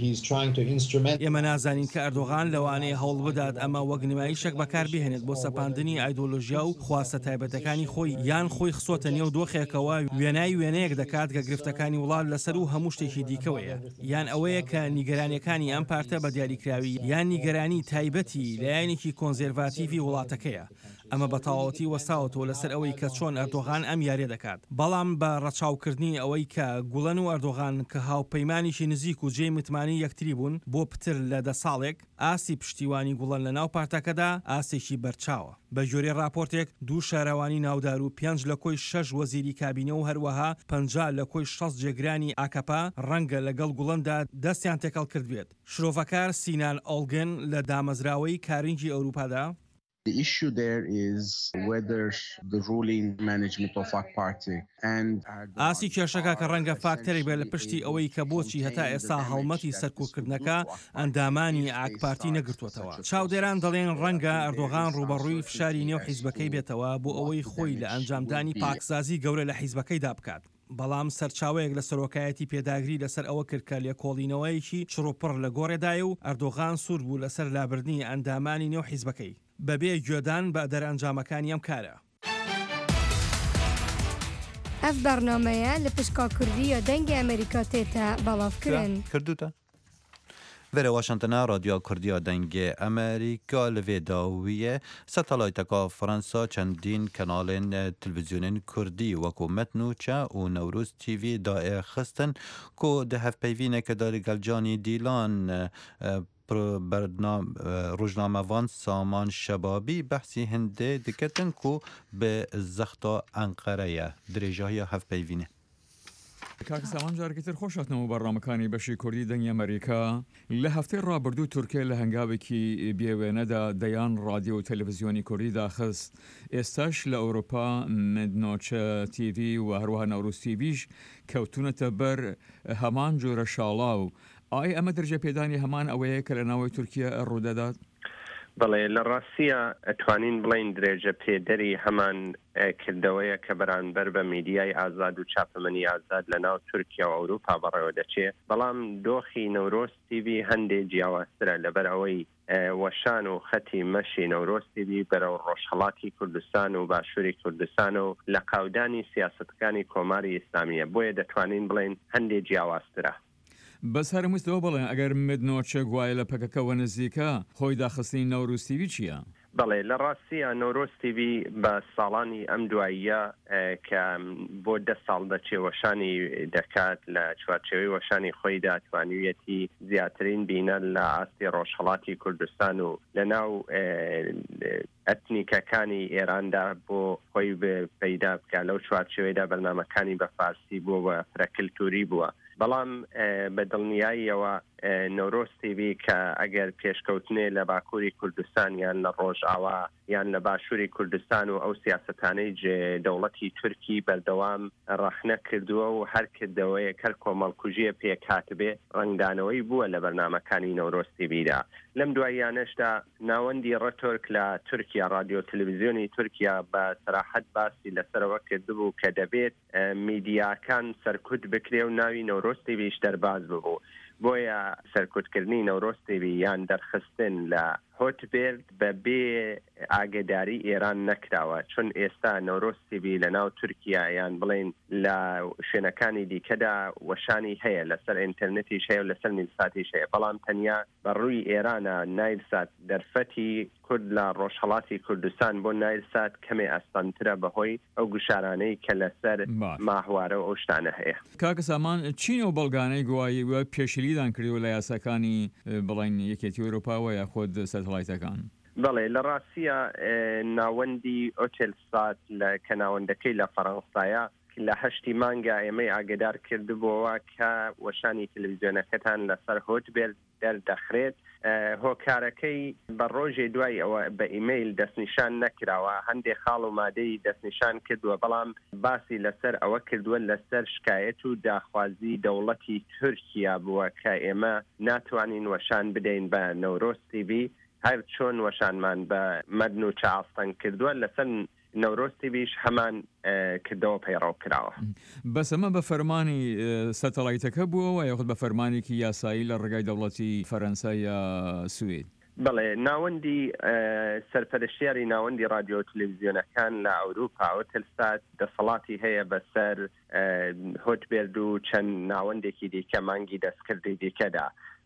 ئێمە نازانین کە ئەردۆغان لەوانەیە هەوڵ بدات ئەمە وەک نمایشێک بەکاربهێنێت بۆ سەپاندنی ئایدۆلۆژیا و خواستە تایبەتەکانی خۆی یان خۆی خسۆتە نێو دۆخێکەوە وێنەیەک دەکات کە گرفتەکانی وڵات لەسەر و هەموو شتێکی دیکەوەیە، یان ئەوەیە کە نیگەرانیەکانی ئەم پارتە بە دیاریکراوی یان نیگەرانی تایبەتی لایەنێکی کۆنزێرڤاتیڤی وڵاتەکەیە. ئەمە بەتاواتی وەستاوەتەوە لەسەر ئەوەی کە چۆن ئەردۆغان ئەم یاریە دەکات بەڵام بە ڕەچاوکردنی ئەوەی کە گوڵەن و ئەردۆغان کە هاوپەیمانیشی نزیک و جێی متمانی یەکتری بوون بۆ پتر لە 10 ساڵێک ئاسی پشتیوانی گوڵەن لە ناو پارتەکەدا ئاسێکی بەرچاوە بە ژۆرێ راپۆرتێک 2 شارەوانی ناودار و 5 لە کۆی 6 وەزیری کابینە و هەروەها 50 لە کۆی 6 جێگرانی ئاکەپا ڕەنگە لەگەڵ گوڵەندا دەستیان تێکەڵ کرد بێت شرۆڤەکار سینان ئۆڵگن لە دامەزراوەی کارنجی ئەوروپادا The issue there is whether the ruling management of AK Party and ئاسی کێشەکە کە ڕەنگە فاکتەرێک بێت لە پشتی ئەوەی کە بۆچی هەتا ئێستا هەڵمەتی سەرکوتکردنەکە ئەندامانی ئاک پارتی نەگرتووەتەوە چاودێران دەڵێن ڕەنگە ئەردۆغان ڕوبەڕووی فشاری نێو حیزبەکەی بێتەوە بۆ ئەوەی خۆی لە ئەنجامدانی پاکسازی گەورە لە حیزبەکەیدا بکات بەڵام سەرچاوەیەک لە سەرۆکایەتی پێداگری لەسەر ئەوە کرد کە لێکۆڵینەوەیەکی چڕوپڕ لە گۆڕێدای و ئەردۆغان سوور بوو لەسەر لابردنی ئەندامانی نێو حیزبەکەی بەبێ گوێدان بە دەرئەنجامەکانی ئەم کارە ئەف بەرنامەیە لە پشکا کوردیە دەنگی ئەمریکا تێتە بەڵاوکردن کردوتە Vere Washingtona Radyo Kurdiya dengê Amerîka li vê dawiyê satelayteka Fransa çendîn kanalên televizyonên Kurdî wekû Metn û Çe û Newroz TV daê xistin ku di hevpeyvîneke derê gelcanî dîlan rojnamevan Saman Şebabî behsî hindê diketin ku bi zexta Enqereye dirêjahiya hevpeyvînê. کاکە سامان جارێکتر خۆشاتنەوە بەڕامەکانی بەشی کوردی دەنگی ئەمریکا لە هەفتەی ڕابردوو تورکیا لە هەنگاوێکی بێوێنەدا دەیان ڕادیۆ و تەلەڤیزیۆنی کوردی داخست ئێستاش لە ئەوروپا مدنۆچە تیڤ و هەروەها نەوروز تیڤیش کەوتونەتە بەر هەمان جۆرە شاڵاو ئایا ئەمە دەرجە پێدانی هەمان ئەوەیە کە لە ناوەی تورکیا ڕوودەدات؟ بەڵێ لە ڕاستیە ئەتوانین بڵین درێژە پێدەری هەمان کردەوەیە کە بەرامبەر بە میدیای ئازاد و چاپەمەنی ئازاد لە ناو تورکیا و ئەوروپا بەڕێوە دەچێت بەڵام دۆخی نەورۆز تیڤی هەندێک جیاوازترە لەبەر ئەوەی وەشان و خەتی مەشی نەورۆز تیڤی بەرەو ڕۆژهەڵاتی کوردستان و باشووری کوردستان و لە قاودانی سیاسەتەکانی کۆماری ئیسلامیە بۆیە دەتوانین بڵین هەندێک جیاوازترە بەس هەرموویستەوە بڵێن ئەگەر مدنۆچە گوایە لە پەکەکەوە نزیکە خۆی داخستنی نەوروز تیڤی چییە؟ بەڵێ لە ڕاستیە نەورۆز تیڤی بە ساڵانی ئەم دواییە کە بۆ 10 ساڵ دەچێ وەشانی دەکات لە چوارچێوەی وەشانی خۆیدا توانیویەتی زیاترین بینە لە ئاستی ڕۆژهەڵاتی کوردستان و لە ناو ئەتنیکەکانی ئێراندا بۆ خۆی پەیدا بکە لەو چوارچێوەیدا بەرنامەکانی بە فارسی بووە و فرەکلتوری بووە بەڵام بە دڵنیاییەوە نەورۆز تیڤی کە ئەگەر پێشکەوتنێ لە باکووری کوردستان یان لە ڕۆژئاوا یان لە باشووری کوردستان و ئەو سیاسەتانەی دەوڵەتی تورکی بەردەوام ڕەخنە کردووە و هەر کردەوەیە کەر کۆمەڵکوژیە پێکاتبێ ڕنگدانەوەی بووە لە بەرنامەکانی نەورۆز تیڤیدا لەم دواییانەشدا ناوەندی ڕەتۆرک لە تورکیا رادیۆ تەلەڤیزیۆنی تورکیا بە سەراحەت باسی لەسەرەوە کردبوو کە دەبێت میدیاکان سەرکوت بکرێ و ناوی نەورۆز تیڤیش دەرباز ببوو بۆیە سەرکوتکردنی نەورۆز تیڤی یان دەرخستن لە هۆتبێرد بە بێ ئاگداری ئێران نەکراوە چون ئێستا نەورۆز تیڤی لە ناو تورکیا یان بڵێن لە شوێنەکانی دیکەدا وەشانی هەیە لەسەر ئینتەرنێتیش هەیە و لەسەر نیلساتیش هەیە بەڵام تەنیا بەڕووی ئێرانە نایلسات دەرفەتی کورد لە ڕۆژهەڵاتی کوردستان بۆ نایلسات کەمێ ئەستانترە بەهۆی ئەو گوشارانەی کە لەسەر ماهوارە و ئەو شتانە هەیە کاکە سامان چین و بەڵگانەی گوایی وە پێشلیدان کردووە لە یاساکانی بڵین یەکێتی ئەوروپاوە یاخۆت سەتەڵایتەکان بەڵێ لە ڕاستیە ناوەندی ئۆتێلسات کە ناوەندەکەی لە فەڕەنسایە لە 8 مانگە ئێمەی ئاگدار کردبووەوە کە وەشانی تەلەڤیزیۆنەکەتان لەسەر هۆتبێرد دەردەخرێت هۆکارەکەی بە ڕۆژێ دوای ئەوە بە ئیمەیل دەستنیشان نەکراوە هەندێک خاڵ و مادەی دەستنیشان کردووە بەڵام باسی لەسەر ئەوە کردووە لەسەر شکایەت و داخوازی دەوڵەتی تورکیا بووە کە ئێمە ناتوانین وەشان بدەین بە نەورۆز تیڤی هەر چۆن وەشانمان بە مەدن و چاوەستان کردووە لەسەر نەورۆز تیڤیش هەمان کردەوە پەیڕەو کراوە بەس ئەمە بە فەرمانی سەتەڵایتەکە بووەوە یاخود بە فەرمانێکی یاسایی لە ڕێگای دەوڵەتی فەرەنسا یا سوید بەڵێ ناوەندی سەرپەرشتیاری ناوەندی رادیۆ تەلەڤیزیۆنەکان لە ئەوروپا ئۆتێلسات دەسەڵاتی هەیە بەسەر هۆتبێرد و چەند ناوەندێکی دیکە مانگی دەستکردی دیکەدا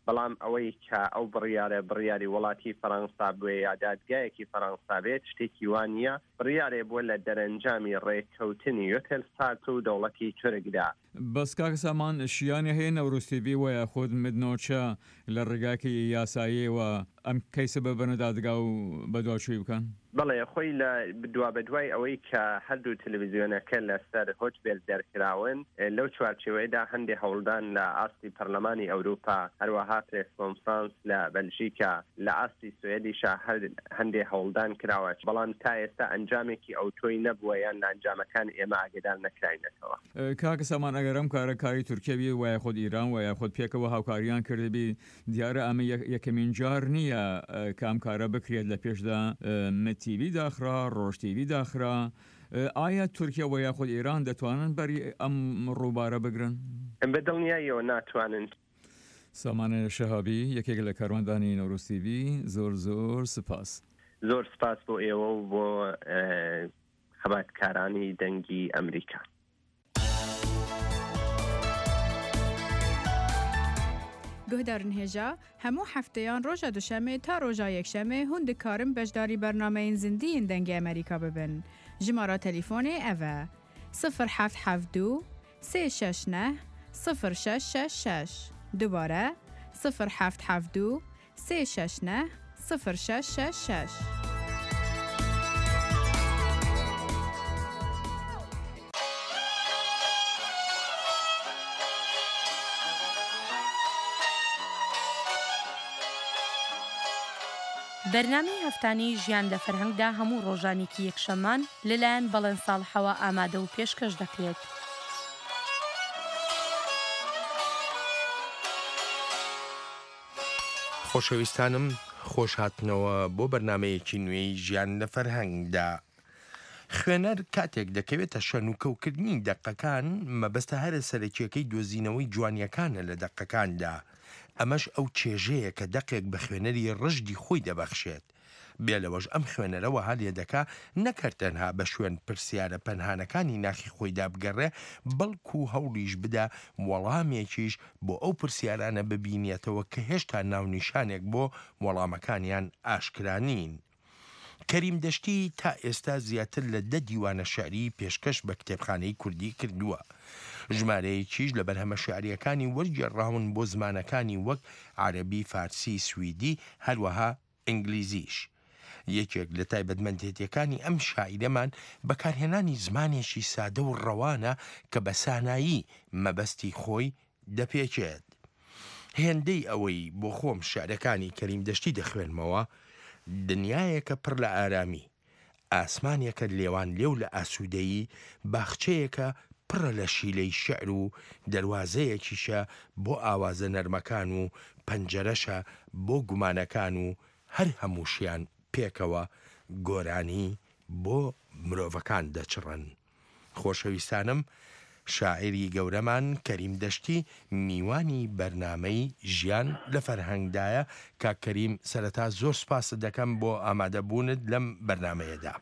بەڵام ئەوەی کە ئەو بڕیاری وڵاتی فەڕەنسا بوێ یا دادگایەکی فەڕەنسا بێت شتێکی وانە بڕیارێ بووە لە دەرەنجامی ڕێککەوتنی یۆتێلسات و دەوڵەتی تورکدا. بەس کاک سامان شیانی هەیە نەوروستیڤی وە خۆت مدنۆچە لە ڕێگاکی یاساییەوە ئەم کەیسە ببەنە دادگا و بەدواچووی بکەن؟ بەڵێ خۆی لە بدوای ئەوەی کە هەردوو تەلەڤیزیۆنەکە لەسەر هۆچبێل دەرکراون لەو چوارچێوەیەدا هەندێک هەوڵدان لە ئاستی پەرلەمانی ئەوروپا هەروەها پرێس کۆنفرانس لە بەلژیکا لە ئاستی سوێدیشا هەندێک هەوڵدان کراوە بەڵام تا ئێستا ئەنجامێکی ئەو تۆی نەبووە یان لە ئەنجامەکان ئێمە ئاگدار نەکراینەتەوە. کاکە سامان ئەگەر ئەم کارەکاری تورکیەوی وایە خۆت ئیران وایە خۆت پێکەوە هاوکاریان کردبی دیارە ئەمە یەکەمین جار نییە کە ئەم کارە بکرێت لە پێشدا تیوی داخرا ڕۆژتیوی داخرا ئایا تورکیا و یاخود ئێران دەتوانن بەری ئەم ڕووبارە بگرن؟ بەدڵنیاییەوە ناتوانن. سامانە شەهابی یەکێک لە کارواندا نەوروستیڤی زۆر سپاس. زۆر سپاس بۆ ئێوە و بۆ خەباتکارانی دەنگی ئەمریکا. گهدارن هێژا هەموو هەفتەیان ڕۆژە دوشەمێ تا ڕۆژا یەکشەمێ هون دikarin بەشداری بەرنامەین زیندیین دەنگی ئەمریکا ببن. ژمارە تەلیفۆنێ ئەڤە 0772 369 0666 دوبارە 0772 369 0666. بەرنامەی هەفتانی ژیان لە فەرهەنگدا هەموو ڕۆژانێکی یەکشەمان لەلایەن بەڵێن ساڵحەوە ئامادە و پێشکەش دەکرێت. خۆشەویستانم خۆش هاتنەوە بۆ بەرنمەیەکی نوێی ژیان لە فەرهەنگدا. خوێنەر کاتێک دەکەوێتە شەن و کەوکردنی دەقەکان مەبەستە هەرە سەرەکیەکەی دۆزینەوەی جوانیەکانە لە دەقەکاندا. ئەمەش ئەو چێژەیە کە دەقێک بە خوێنەری ڕژدی خۆی دەبەخشێت. بێ لەوەش ئەم خوێنەرەوە هەڵێ دەکا نەکردەنها بە شوێن پرسیارە پەنهانەکانی ناخی خۆیدا بگەڕێ بەڵکو هەوڵیش بدا وەڵامێکیش بۆ ئەو پرسیارانە ببینێتەوە کە هێشتا ناونیشانێک بۆ وەڵامەکانیان ئاشکرانین. کەریم دەشتی تا ئێستا زیاتر لە 10 دیوانە شعری پێشکەش بە کتێبخانەی کوردی کردووە. ژمارەیەکیش لە بەرهەمە شعریەکانی وەرگێڕاون بۆ زمانەکانی وەک عەرەبی، فارسی، سویدی هەروەها ئینگلیزیش. یەکێک لە تایبەتمەندێتیەکانی ئەم شاعیرەمان بەکارهێنانی زمانێکی سادە و ڕەوانە کە بە سانایی مەبەستی خۆی دەپێچێت. هێندەی ئەوەی بۆ خۆم شعرەکانی کەریم دەشتی دەخوێنمەوە دنیایەکە پڕ لە ئارامی، ئاسمانێکە لێوان لێو لە ئاسوودەیی، باخچەیەکە پڕە لە شیلەی شعر و دەواازەیەکیشە بۆ ئاوازە نەرمەکان و پەنجەرەشە بۆ گومانەکان و هەر هەمووشیان پێکەوە گۆرانی بۆ مرۆڤەکان دەچڕن. خۆشەویستانم شاعری گەورەمان کەریم دەشتی میوانی بەرنامەی ژیان لە فەرهەنگدایە. کاک کەریم سەرەتا زۆر سپاس دەکەم بۆ ئامادەبوونت لەم بەرنامەیەدا.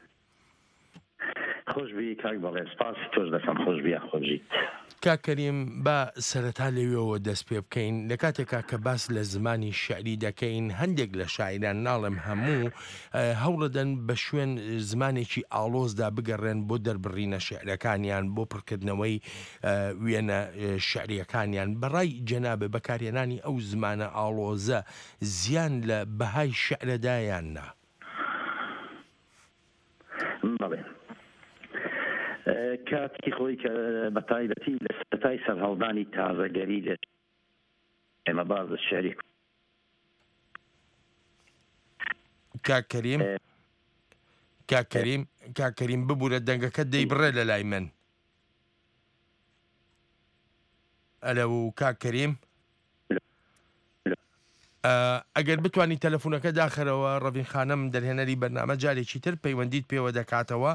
خۆشبی کاک بەڵێ سپاس تۆش دەکەم خۆشبیە خۆشیت. کاک کەریم با سەرەتا لەوێەوە دەست پێ بکەین لە کاتێکا کە باس لە زمانی شعری دەکەین هەندێک لە شاعران ناڵم هەموو هەوڵدەن بە شوێن زمانێکی ئاڵۆزدا بگەڕێن بۆ دەربڕینە شعرەکانیان بۆ پڕکردنەوەی وێنە شعریەکانیان. بەڕای جەنابە بەکارهێنانی ئەو زمانە ئاڵۆزە زیان لە بەهای شعرەدایاننا؟ بەڵێ کاتی خۆی کە بە تایبەتی لە سەتای سەرهەڵدانی تازەگەری لە ئێمە باز شعری کاکەریم ببوورە دەنگەکە دەیبڕێ لە لای من. ئەلە و کاکەریم ئەگەر بتانی تەلەفۆنەکە داخەرەوە ڕەڤین خانم دەرهێنەری بەرنامە جارێکی تر پەیوەندیت پێوە دەکاتەوە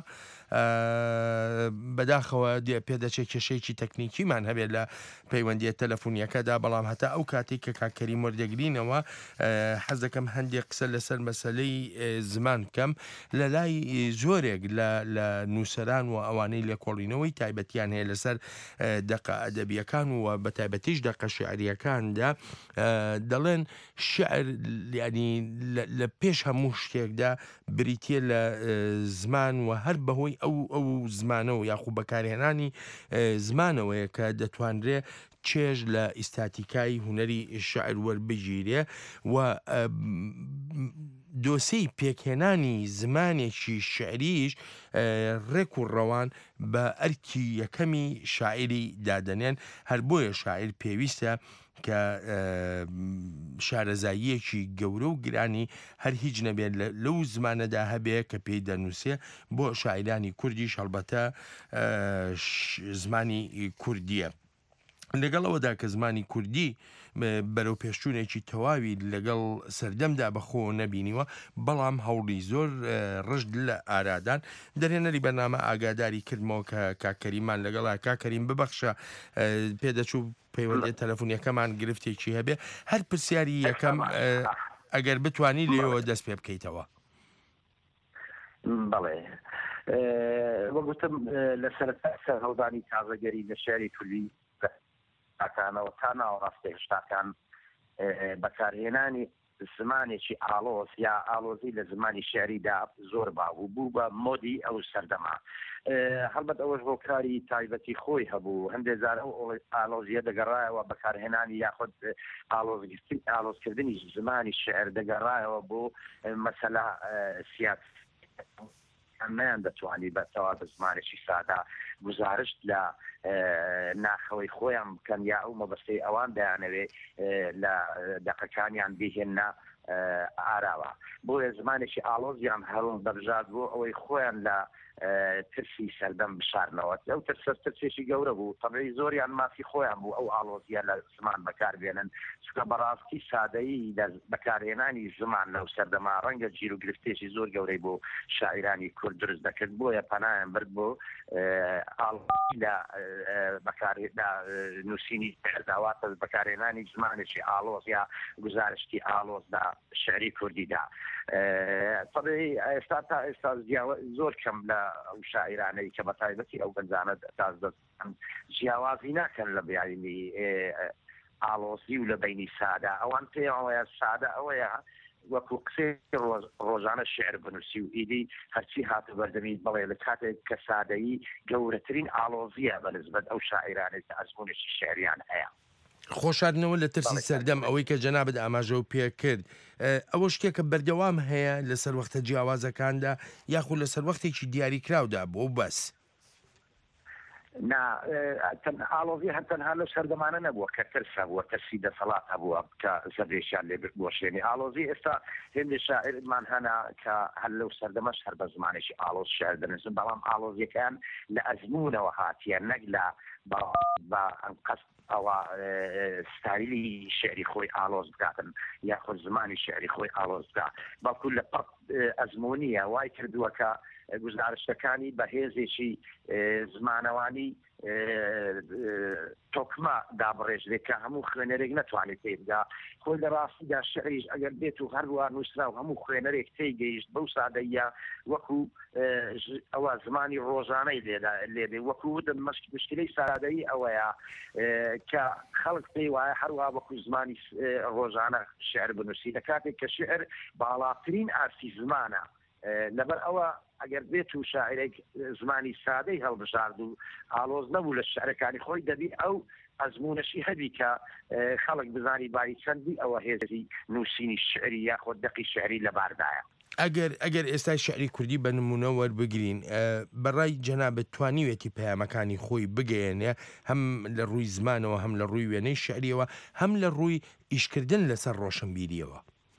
بەداخەوە پێدەچێت کێشەیەکی تەکنیکیمان هەبێت لە پەیوەندیە تەلەفۆنیەکەدا بەڵام هەتا ئەو کاتێک کە کاکەری وەردەگرینەوە حەز دەکەم هەندێک قسە لەسەر مەسەلەی زمان بکەم لە لای زۆرێک لە نووسەران و ئەوانەی لێکۆڵینەوەی تایبەتیان هەیە لەسەر دەقە ئەدەبیەکان و بەتایبەتیش دەقە شێعریەکاندا دەڵێن شعر ینی لە پێش هەموو شتێکدا بریتە لە زمان و هەر بەهۆی ئەو زمانەوە یاخو بەکارهێنانی زمانەوەیە کە دەتوانرێ چێژ لە ئیستاتیکای هوەری شعر وەربگیرێ و دۆسەی پێکهێنانی زمانێکی شعریش ڕێک و ڕەوان بە ئەرکی یەکەمی شاعری دادەنێن هەر بۆیە شاعر پێویستە کە شارەزاییەکی گەورە و گرانی هەر هیچ نەبێت لەو زمانەدا هەبێ کە پێی دەنووسێ بۆ شاعرانی کوردیش هەڵبەتە زمانی کوردیە لەگەڵەوەدا کە زمانی کوردی بەرەو پێشچوونێکی تەواوی لەگەڵ سەردەمدا بەخۆ نەبینیوە بەڵام هەوڵی زۆر ڕژد لە ئارادان دەرهێنەری بەرنامە ئاگاداری کردمەوە کە کاکەریمان لەگەڵا کاکەریم ببەخشە پێدەچوو پەیوەندی تەلەفۆنیەکەمان گرفتێکی هەبێ هەر پرسیاری یەکەم ئەگەر بتوانی لێەوە دەست پێ بکەیتەوە. بەڵێ وەگوتم لە سەر هەڵدانی تازەگەری لە شاری کوردی ئاکانەوە تا ناوەڕاستی هێشتاکان بەکارهێنانی زمانێکی ئالۆز یا ئالۆزی لە زمانی شعریدا زۆر باوو بوو بە مۆدی ئەو سەردەما هەڵبەت ئەوەش بۆ کاری تایبەتی خۆی هەبوو هەندێک جار ئەو ئالۆزیە دەگەڕایەوە بەکارهێنانی یاخود ئالۆزکردنی زمانی شعر دەگەڕایەوە بۆ مەسەلا سیاسی ئەمیان دەتوانی بەتەوا بە زمانێکی سادا گزارشت لە ناخەوەی خۆیان بکەن یا ئەو مەبەستەی ئەوان دەیانەوێ لە دەقەکانیان بهێننا ئاراوە بۆیە زمانێکی ئالۆزیان هەڵون دەبژات بۆ ئەوەی خۆیان لە ترسی سەردەم بشارنەوە ئەو ترسێکی گەورە بوو تەبعی زۆریان مافی خۆیان بوو ئەو ئالۆزیە لە زمان بەکاربێنن چکە بەڕاستی سادەیی بەکارهێنانی زمان لەو سەردەما ڕەنگە گیر و گرفتێکی زۆر گەورەی بۆ شاعرانی کورد دروست دەکرد بۆیە پەنایان برد بۆ ئالۆزی لە بەکارهێنا نووسینی داواتە بەکارهێنانی زمانێکی ئالۆز یا گزارشتی ئالۆزدا شعری کوردیدا طبعی ئێستا تا ئێستا زۆر کەم لە ئەو شاعرانەی کە بە تایبەتی ئەو گەنجانە تازدەستان جیاوازی ناکەن لە بیانی ئالۆزی و لە بینی سادا ئەوان پێیانەوەیە سادا ئەوەیە وەکو قسەی ڕۆژانە شعر بنووسی و ئیدی هەرچی هاتە بەردەمی بڵێ لە کاتێک کە سادەیی گەورەترین ئالۆزیە بەنسبەت ئەو شاعرانەی کە ئەزمونێکی شعریان هەیە. خۆشاردنەوە لە ترسی سەردەم ئەوەی کە جەنابەت ئاماژە و پێ کرد ئەوە شتێکە بەردەوام هەیە لەسەر وەختە جیاوازەکاندا یاخود لەسەر وەختێکی دیاریکراودا بۆ بەس ئالۆزی هەتەنها لە سەردەمانە نەبووە کە ترسە بووە تەرسی دەسەڵات هەبووە کە زەدێشیان لێ بۆشێنی ئالۆزی ئێستا هێندێک شاعرمان هەنا کە هەر لەو سەردەمەش هەر بە زمانێکی ئالۆز شعر دەنووسن بەڵام ئالۆزیەکان لە ئەزمونەوە هاتیە نەک لە بە قەست ئەوە ستایلی شعری خۆی ئالۆز بکاتن یاخود زمانی شعری خۆی ئالۆز بکات بەڵکو لە پڕ ئەزمونیە وای کردووە کە گزارشتەکانی بەهێزێکی زمانەوانی تۆکمە دابڕێژرێت کە هەموو خوێنەرێک نەتوانێت تێبدا خۆی لە ڕاستیدا شعریش ئەگەر بێت و هەروە نووسرا و هەموو خوێنەرێک تێیگەیشت بەو سادەیە وەکو ئەوە زمانی ڕۆژانەی لێدێ وەکو مشکلەی سادەیی ئەوەیە کە خەڵک پێی وایە هەروە وەکو زمانی ڕۆژانە شعر بنووسی لە کاتێک کە شعر باڵاترین ئارسی زمانە لەبەر ئەوە ئەگەر بێت و شاعرێک زمانی سادەی هەڵبژارد و ئالۆز نەبوو لە شعرەکانی خۆی دەبی ئەو ئەزمونەشی هەبی کە خەڵک بزانی باری چەندی ئەوە هێزی نووسینی شعری یاخۆ دەقی شعری لە باردایە ئەگەر ئێستا شعری کوردی بە نمونە وەربگرین بەڕای جەنابەت توانیوێتی پەیامەکانی خۆی بگەیەنێ هەم لە ڕووی زمانەوە هەم لە ڕووی وێنەی شعریەوە هەم لە ڕووی ئیشکردن لەسەر ڕۆشنبیریەوە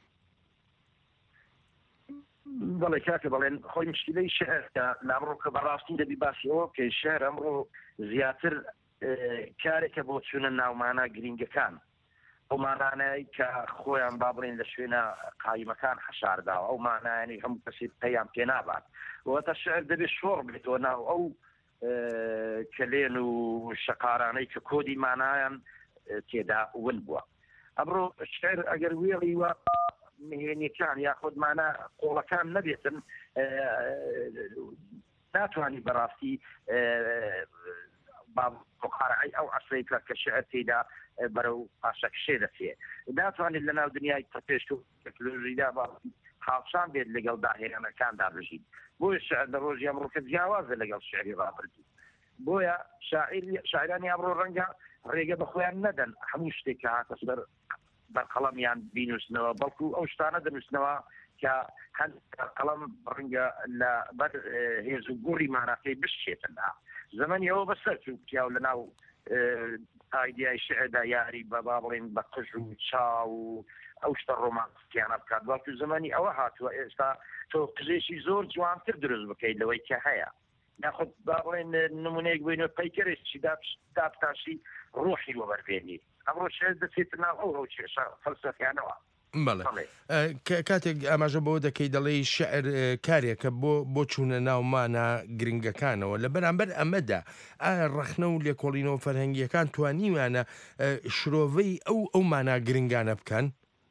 بەڵێ کاکە بەڵێن خۆی مشکلەی شعرکە لامڕۆ کە بەڕاستی دەبی باسیەوە کە شعر ئەمڕۆ زیاتر کارێکە بۆ چوونە ناومانە گرینگەکان ئەو مانانەی کە خۆیان با بڵێن لە شوێنە قایمەکان حەشارداوە ئەو مانایانی هەموو کەسی پێیان پێ نابات وەتە شعر دەبێت شۆڕ بێتەوە ناو ئەو کلێن و شەقارانەی کە کۆدی مانایان تێدا ون بووە ئەمڕۆ شعر ئەگەر وێڵی وە نهێنیەکان یاخودمانە قۆڵەکان نەبێتن ناتوانانی بەڕاستی بخارعی ئەو عسری کە شعر تێدا بەرەو پاشەکشێ دەچێ ناتوانێت لە ناو دنیای پێشت و تەکنۆلۆژیدا هاوشان بێت لەگەڵ داهێنانەکاندا بژین بۆیە شعر لە ڕۆژی ئەمڕۆکە جیاوازە لەگەڵ شعری ڕابردوو بۆیە شاعرانی ئەمڕۆ ڕەنگە ڕێگە بە خۆیان نەدەن هەموو شتێک کە هاتە سەر بەرقەڵەمیان بینوسنەوە بەڵکو ئەو شتانە دەنووسنەوە کە هەند قەڵەم ڕەنگە لە بەر هێز و گۆڕی ماناکەی بشێتندا زمانی ئەوە بەسەر چوو لە ناو ئایدیای شعردا یاری بە با بڵێن بە قژ و چاو و ئەو شتە ڕۆمانتیانە بکات بەڵکو زمانی ئەوە هاتووە ئێستا تۆ قژێکی زۆر جوانتر دروست بکەیت لەوەی کە هەیە ناخود با بڵێن نمونەیەک بووینەوە پەیکەرێکی دابتاشی ڕۆحی وەبەربێنی ئەمڕۆ شعر دەچێتە ناو ئەو کێشە فەلسەفیانەوە بەڵێ کاتێک ئاماژە بۆ دەکەی دەڵێ شعر کارێکە بۆ چوونە ناومانە گرنگەکانەوە لە بەرامبەر ئەمەدا ڕەخنە و لێکۆڵینەوە فەرهەنگیەکان توانیوانە شرۆڤەی ئەو مانە گرنگانە بکەن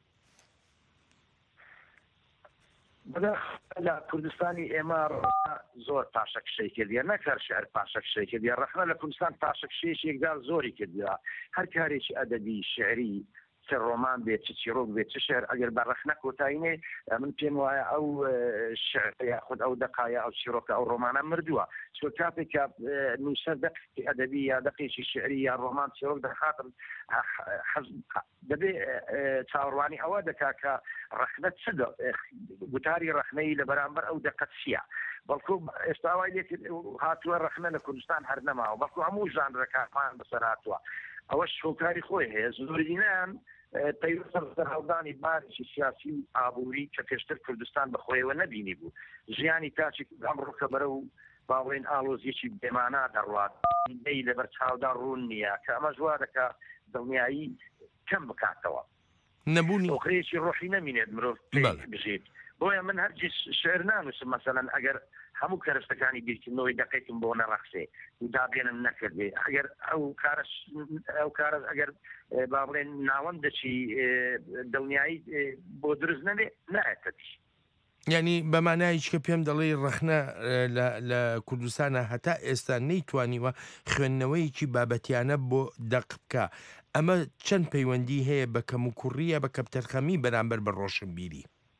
لە کوردستانی ئێمە زۆر پاشەکشەی کردیە نەکار شعر پاشەکشەی کردیە ڕەخنە لە کوردستان پاشەکشەیەکێکدار زۆری کردووە هەر کارێکی ئەدەبی شعری چ ڕۆمان بێت چ چیرۆک بێت چ شعر ئەگەر بە ڕەخنە کۆتایینێ من پێم وایە ئەو شعر یاخود ئەو دقایە ئەو چیرۆکە ئەو ڕۆمانە مردووە چۆ کاتێکە نووسەر دەقێکی ئەدەبی یا دەقێکی شعری یا ڕۆمان چیرۆک دەخاتن دەبێ چاوەڕوانی ئەوە دەکا کە ڕەخنە چ گوتاری ڕەخنەی لە بەرامبەر ئەو دەقەت چییە بەڵکو ئێستا وای لێت هاتووە ڕەخنە لە کوردستان هەر نەماوە بەڵکو هەموو ژانرەکانمان بەسەر هاتووە ئەوە شۆکاری خۆی هەیە زۆرینیان پەیوەستە هەڵدانی بارێکی سیاسی و ئابووری کە پێشتر کوردستان بەخۆیەوە نەبینی بوو ژیانی تاچی ئەمڕۆکە بەرە و باڵێن ئالۆزیەکی بێمانە دەڕوات دەی لەبەر چاودا ڕوون نییە کە ئەمە ژوا دەکە دڵنیایی کەم بکاتەوە نەبوونی ئۆخرەیەکی ڕۆحی نەمینێت مرۆڤ بژێت بۆیە من هەرگیز شعر نانووسم مەسەلەن ئەگەر هەموو کارشتەکانی بیرکردنەوەی دەقێتم بۆ نەڕەخسێ و دابێنم نەکردێ ئەگەر ئەو کارە ئەگەر با بڵێن ناوەندەچی دڵنیایی بۆ دروست نەبێ نایەتەتی یعنی بەمانایش کە پێم دەڵێ ڕەخنە لە کوردستانە هەتا ئێستا نەیتوانیوە خوێندنەوەیکی بابەتیانە بۆ دەق بکە ئەمە چەند پەیوەندی هەیە بە کەم و کوڕیە بە کەپتەرخەمی بەرامبەر بە ڕۆشنبیری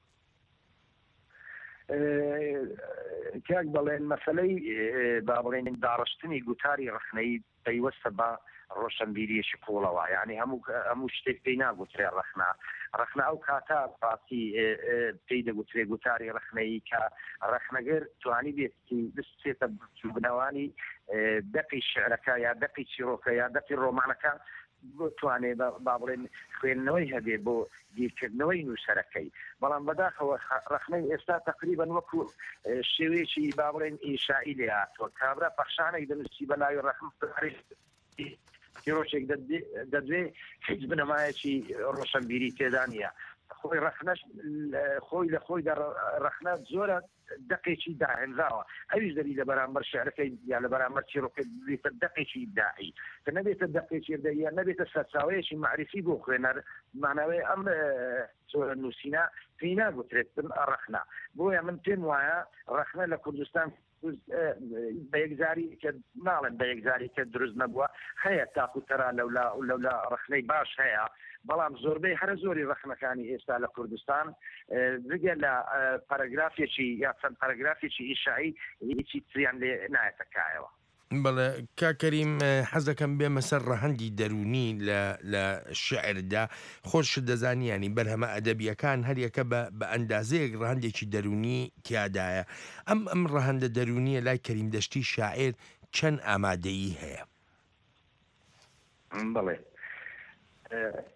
کاک بەڵێن مەسەلەی با بڵێن داڕشتنی گوتاری ڕەخنەی پەیوەستە بە ڕۆشنبیریەکی قوڵەوە یعنی هەموو شتێک پێی ناگوترێ ڕەخنە ئەو کاتا پاسی پێی دەگوترێ گوتاری ڕەخنەی کە ڕەخنەگەر توانی بێتی بستێتە بنەوانی دەقی شعرەکە یا دەقی چیرۆکە یا دەقی ڕۆمانەکە توانێ با بڵێن خوێندنەوەی هەبێ بۆ دیرکردنەوەی نووسەرەکەی بەڵام بەداخەوە ڕەخنەی ئێستا تقریبا وەکو شێوەیەکی با بڵێن ئینشائی لێ هاتووە کابرا پەخشانێک دەنووسی بەلای ڕەخم پیرۆشێک دەدوێ هیچ بنەمایەکی ڕۆشنبیری تێدا نیە خۆی ڕەخنەش خۆی لە خۆی ڕەخنە زۆرە دقێکی داهێنراوە ئەویش دەری لە بەرامبەر شعرەکەی یا لە بەرامبەر چیرۆکە بێتە دقێکی ئیبداعی کە نەبێتە دقێکی ئیبداعی نەبێتە سەرچاوەیەکی معرفی بۆ خوێنەر ماناوێ ئەم زۆرە نووسینە پێی ناگوترێت ڕەخنە بۆیە من پێم وایە ڕەخنە لە کوردستان بە یەکجاری کە ناڵێن بە یەکجاری کە دروست نەبووە هەیە تاقوتەرا لەولا ڕەخنەی باش هەیە بەڵام زۆربەی هەر زۆری ڕەخنەکانی ئێستا لە کوردستان بگە لە پاراگرافێکی یا چەند پاراگرافێکی ئیشایی هیچی تریان لێ نایەتەکایەوە بەڵێ کاکەریم حەز دەکەم بێمە سەر ڕەهەندی دەرونی لە شعردا خۆشت دەزانیانی بەرهەمە ئەدەبیەکان هەریەکە بە ئەندازەیەک ڕەهەندێکی دەرونی تیادایە ئەم ڕەهەندە دەرونیە لای کەریم دەشتی شاعر چەند ئامادەیی هەیە بڵێ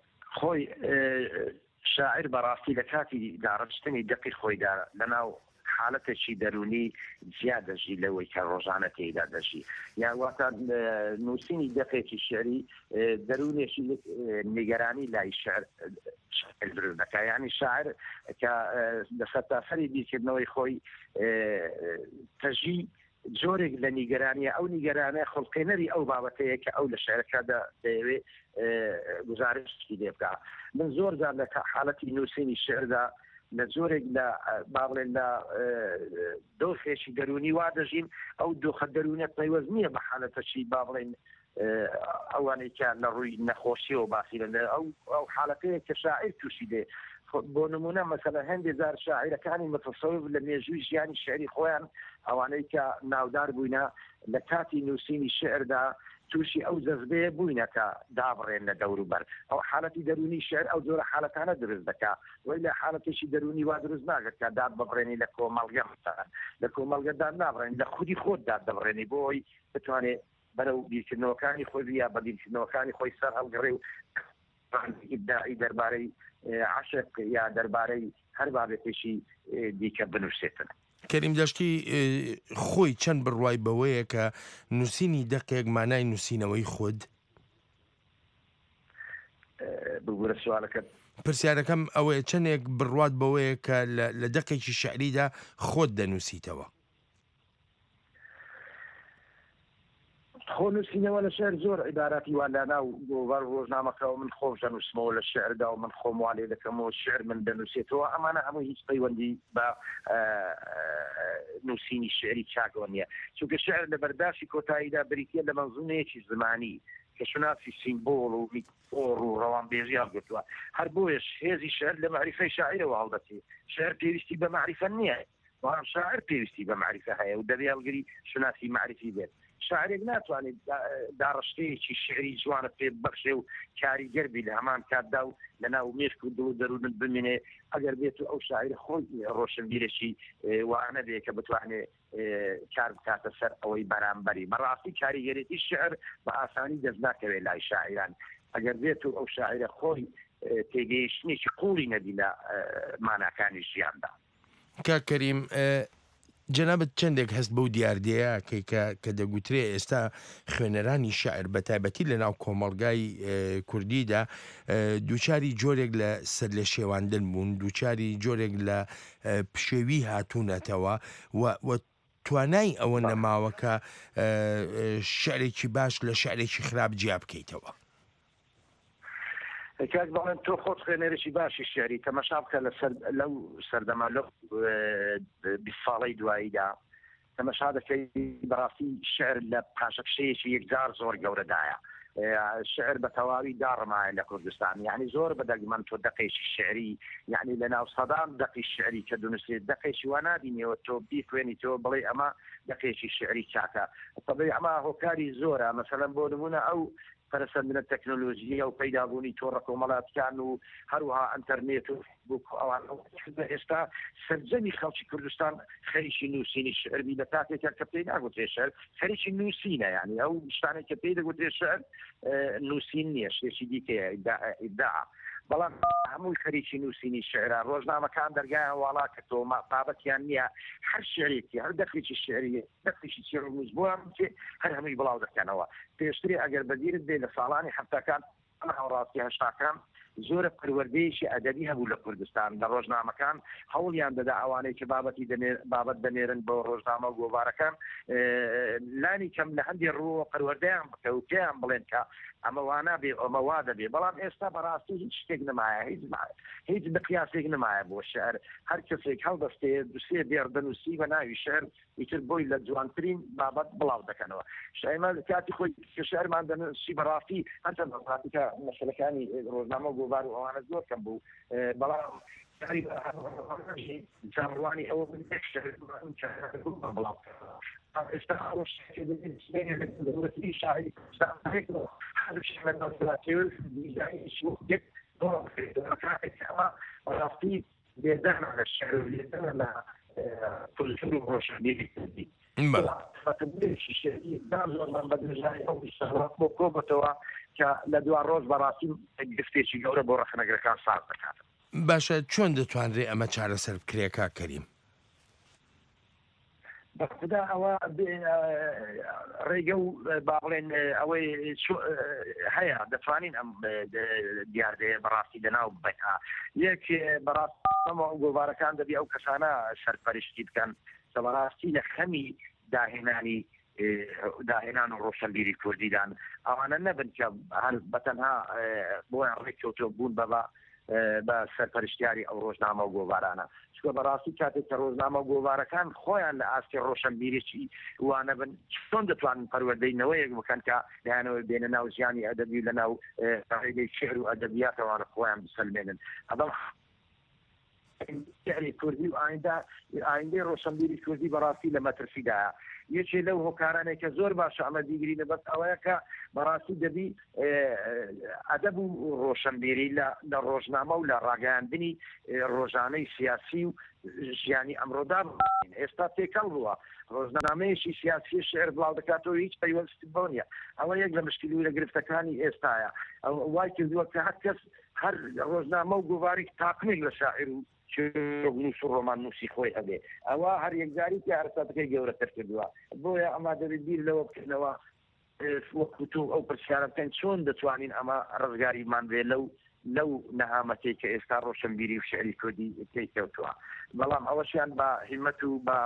خۆی شاعر بەڕاستی لە کاتی داڕشتنی دەقی خۆیدا لەناو حالەتێکی دەرونی زیاد دەژی لەوەی کە ڕۆژانە تێدا دەژی یا واتە نووسینی دەقێکی شعری دەرونێکی نیگەرانی لای شعر دەکە یعنی شاعر کە لە سەرتاسەری بیرکردنەوەی خۆی تەژی جۆرێک لە نیگەرانیە ئەو نیگەرانە خڵقێنەری ئەو بابەتەیە کە ئەو لە شعرەکەدا دەیەوێت گزارشتی لێ بکە من زۆر جار لە حالەتی نووسینی شعردا لە زۆرێک لە باڵێن لە دۆخێکی دەرونی وا دەژین ئەو دۆخە دەرونێت پەیوەز نییە بە حالەتەشی با بڵێن ئەوانێکیان لە ڕووی نەخۆشیەوە باسی ئەو حالەتەیە کە شاعر تووشی دێ بۆ نمونە مەسەلە هەندێک جار شاعیرەکانی متەسەوف لە مێژووی ژیانی شعری خۆیان ئەوانەی کە ناودار بووینە لە کاتی نووسینی شعردا تووشی ئەو جەزبەیە بووینە کە دابڕێن لە دەوروبەر ئەو حالەتی دەرونی شعر ئەو جۆرە حالەتانە دروست دەکات وی لە حالەتێکی دەرونی وا دروست ناگەت کە داد ببڕێنی لە کۆمەڵگە لە کۆمەڵگەدا نابڕێن لە خودی خۆت داد دەبڕێنی بۆی بتوانێت بەرەو بیرکردنەوەکانی خۆی یا بە بیرکردنەوەکانی خۆی سەر هەڵگەڕێ و ئیدعای دەربارەی عاشق یا دەربارەی هەر بابێتێکی دیکە بنووسێتن. کەریم دەشتی خۆی چەند بڕوای بەوەیە کە نووسینی دەقێک مانای نووسینەوەی خود بگورە سوالەکەت پرسیارەکەم ئەوەیە چەندێک بڕوات بەوەیە کە لە دەقێکی شعریدا خۆت دەنووسیتەوە خۆنووسینەوە لە شعر زۆر عیباراتی والانا و بۆوار ڕۆژنامەکەەوە من خۆش دەنووسمەوە لە شعردا و من خۆم والێ دەکەمەوە شعر من دەنووسێتەوە ئەمانە هەموو هیچ پەیوەندی بە نووسینی شعری چاکەوە نییە چونکە شعر لە بەرداشتی کۆتاییدا بریتە لە مەنزومەیەکی زمانی کە شناسی سیمبۆڵ و میتۆڕ و ڕەوانبێژیان گرتووە هەر بۆیش هێزی شعر لە معریفەی شاعرەوە هەڵدەچێت شعر پێویستی بە معریفە نییە وام شاعر پێویستی بە معریفە هەیە و دەبێ هەڵگری شناسی معرفی بێت شاعرێک ناتوانێت داڕشتەیەکی شعری جوانە پێ بەخشێ و کاریگەربی لە هەمان کاتدا و لەناو مێشک و دڵ دەروونت بمێنێ ئەگەر بێت و ئەو شاعر خۆی ڕۆشنبیرێکی وانە بێ کە بتوانێت کار بکاتە سەر ئەوەی بەرامبەری بەڕاستی کاریگەرێتی شعر بە ئاسانی دەست ناکەوێت لای شاعران ئەگەر بێت و ئەو شاعرە خۆی تێگەیشتنێکی قوڵی نەبی لە ماناکانی ژیاندا. کاکەریم جەنابەت چندێک هەست بەو دیاردەیە کە دەگوترێ ئێستا خوێنەرانی شاعر بە تایبەتی لە ناو کۆمەڵگای کوردیدا دووچاری جۆرێک لە سەر لە شێواندن بوون دووچاری جۆرێک لە پشێوی هاتوونەتەوە و توانای ئەوە نەماوەکە شعرێکی باش لە شعرێکی خراپ جیا بکەیتەوە کاک بەڵێن تۆ خۆت خوێنەرێکی باشی شعری تەماشا بکە لەو سەردەما لەو 20 ساڵەی دواییدا تەماشا دەکەی بەڕاستی شعر لە پاشەکشەیەکی یەکجار زۆر گەورەدایە شعر بە تەواوی داڕمایە لە کوردستان یعنی زۆر بەدەگمەن تۆ دەقێکی شعری یعنی لە ناو سەدان دەقی شعری کە دونووسێت دەقێکی وا نبینیەوە تۆ بیخوێنی تۆ بڵێ ئەمە دەقێکی شعری چاکە طبعی ئەمە هۆکاری زۆرە مەسەلەن بۆ نمونە ئەو پەرسەندنە تەکنۆلۆژیە و پەیدابوونی تۆڕە کۆمەڵاتیان و هەروەها ئەنتەرنێت و ئەوان ئێستا سەرجەمی خەڵکی کوردستان خەریکی نووسینی شعربی لە کاتێکە کە پێی ناگوتێ شعر خەریکی نووسینە یعنی ئەو شتانێک کە پێی دەگوتێ شعر نووسین نییە شتێکی دیکەیە ئیدعا بەڵام هەمووی خەریکی نووسینی شعرا ڕۆژنامەکان دەرگایان واڵا کە تۆ بابەتیان نییە هەر شعرێکی هەر دەقێکی شعری دەقێکی چێڕموز بۆیان هەر هەمووی بڵاو دەکەنەوە پێشتری ئەگەر بەگیرت بێ لە ساڵانی هەفتەکان هاوڕاستی هەشتاکان زۆرە پەروەردەیەکی ئەدەبی هەبوو لە کوردستان لە ڕۆژنامەکان هەوڵیان دەدا ئەوانەی کە بابەت دەنێرن بۆ ڕۆژنامە و گۆڤارەکان لانی کەم لە هەندێک ڕووە پەروەردەیان بکە و پێیان بڵێن کە ئەمە وانە بێ ئەمە وا دەبێ بەڵام ئێستا بەڕاستی هیچ شتێک نمایە هیچ بقیاسێک نمایە بۆ شعر هەر کەسێک هەڵدەستێ دوسێ بێردەنووسی بە ناوی شعر ئیتر بۆی لە جوانترین بابەت بڵاو دەکەنەوە شایمە کاتی خۆی کە شعرمان دەنووسی بەڕاستی هەرچەند ڕاتیکە مەسەلەکانی ڕۆژنامە گۆڤار و ئەوانە زۆر کەم بوو بەڵام جاڕوانی ئەوە بڵاو ئێستا شاعری ڕاستی بێدان لە شعر و لێدان لە کولتور و ڕۆشنبیری کوردی بۆ کۆبەتەوە کە لە دوا ڕۆژ بەڕاستی گفتێکی گەورە بۆ ڕەخنەگرەکان ساز دەکات باشە چۆن دەتوانرێ ئەمە چارەسەر بکرێ کاکەریم بەخدا ئەوە ڕێگە و باڵێن ئەوەی هەیە دەتوانین ئەم دیاردەیە بەڕاستی لەناو بەها یەک بەڕاستەوە گۆڤارەکان دەبی ئەو کەسانە سەرپەرشتی بکەن بەڕاستی لە خەمی داهێنان و ڕۆشنبیری کوردیدان ئەوانە نەبن کە هەر بەتەنها بۆیان ڕێککەوتۆ بوون بە سەرپەرشتیاری ئەو ڕۆژنامە و گۆڤارانە چکە بەڕاستی کاتێک کە ڕۆژنامە گۆڤارەکان خۆیان لە ئاستی ڕۆشنبیرێکی وانە بن چۆن دەتوانن پەروەردەینەوەیەک بکەن کە دایانەوە بێنە ناو ژیانی ئەدەبی لە ناو ڕێگەی شێعر و ئەدەبیاتەوانە خۆیان بسەلمێنن ئەبەڵ شعری کوردی و ئایندەی ڕۆشنبیری کوردی بەڕاستی لە مەترسیدایە یەکێ لەو هۆکارانێک کە زۆر باشە ئەمە دیگرینە بەس ئەوەیە کە بەڕاستی دەبی ئەدەب و ڕۆشنبیری لە ڕۆژنامە و لە ڕاگەیاندنی ڕۆژانەی سیاسی و ژیانی ئەمڕۆدا بین ئێستا تێکەڵ بووە ڕۆژنامەیەشی سیاسی شعر بڵاو دەکاتەوە هیچ پەیوەستی بۆ نیە ئەوە یەک لە مشکلی و لە گرفتەکانی ئێستاە وای کردووە کە هەر کەس هەر ڕۆژنامە و گۆڤاری تاقمێک لە شاعر و نووس و ڕۆمان نووسی خۆی هەبێ ئەوە هەر یەکجاری کە هەرساتەکەی گەورەتر کردووە بۆیە ئەما دەبێت بیر لەوە بکردنەوە وەکوتو ئەو پرسیارە بکەن چۆن دەتوانین ئەمە ڕزگاریمان بێ لەو نەهامەتێک کە ئێستا ڕۆشنبیری و شعری کوردی تێکەوتووە بەڵام ئەوەشیان بە هیمەت و بە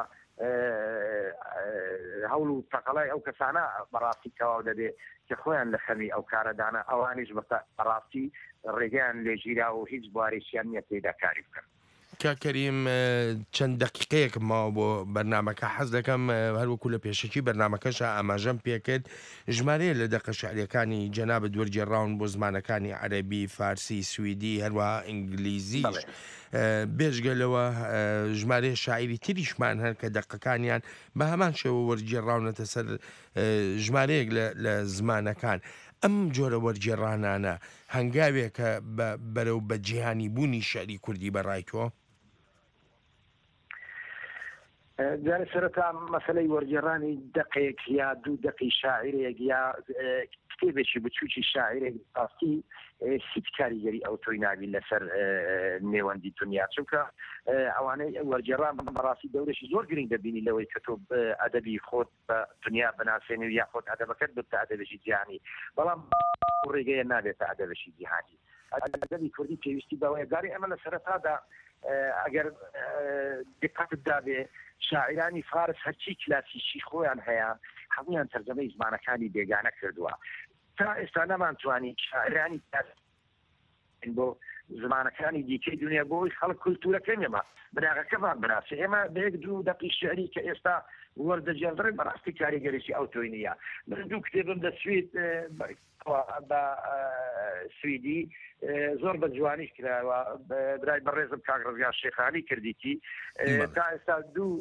هەوڵ و تەقەڵای ئەو کەسانە بەڕاستی تەواو دەبێت کە خۆیان لە خەمی ئەو کارەدانە ئەوانیش بەڕاستی ڕێگەیان لێژیرا و هیچ بوارێکیان نییە تێدا کاری بکەن کاکەریم چەند دقیقەیەک ماوە بۆ بەرنمەکە حەز دەکەم هەروەکو لە پێشکی بەرنمەکەشە ئاماژەم پێکرد ژمارەیە لە دەقە شعریەکانی جەنابەت وەرگێڕاون بۆ زمانەکانی عەرەبی فارسی سویدی هەروەها ئینگلیزیش بێژگەلەوە ژمارەیە شاعری تریشمان هەر کە دەقەکانیان بە هەمان شێوە وەرگێڕاونەتە سەر ژمارەیەک لە زمانەکان ئەم جۆرە وەرگێڕانانە هەنگاوێکە بەرەو بە جیهانی بوونی شعری کوردی بەڕای تۆ جارە سەرەتا مەسەلەی وەرگێڕانی دەقێک یا دوو دەقی شاعرێک یا کتێبێکی بچوکی شاعرێک ئاستی هیچ کاریگەری ئەو تۆی نابی لەسەر نێوەندی دنیا چونکە ئەوانەی وەرگێڕان بەڕاستی دەورێکی زۆر گرنگ دەبینی لەوەی کە تۆ ئەدەبی خۆت بە دنیا بناسێنی و یا خۆت ئەدەبەکەت بتە ئەدەبێکی جیهانی بەڵام ڕێگەیە نابێتە ئەدەبێکی جیهانی ئەدەبی کوردی پێویستی بەوەیە گاری ئەمە لە سەرەتادا ئەگەر دقتت دابێ شاعرانی فارس هەرچی کلاسیکی خۆیان هەیە هەمویان تەرجەمەی زمانەکانی بێگانە کردووە تا ئێستا نەمانتوانی شاعرانی بۆ زمانەکانی دیکەی دنیا بۆی خەڵک کولتورەکە نێمە بناغەکەمان بناسێ ئێمە بەیەک دوو دەقی شعری کە ئێستا وەردەجێڕێ بەڕاستی کاریگەریی ئەو تۆی نییە من دوو کتێبم دە سوید بە سویدی زۆر بە جوانیش کراوە برای بەڕێزم کاک ڕزگار شێخانی کردیتی تا ئێستا دوو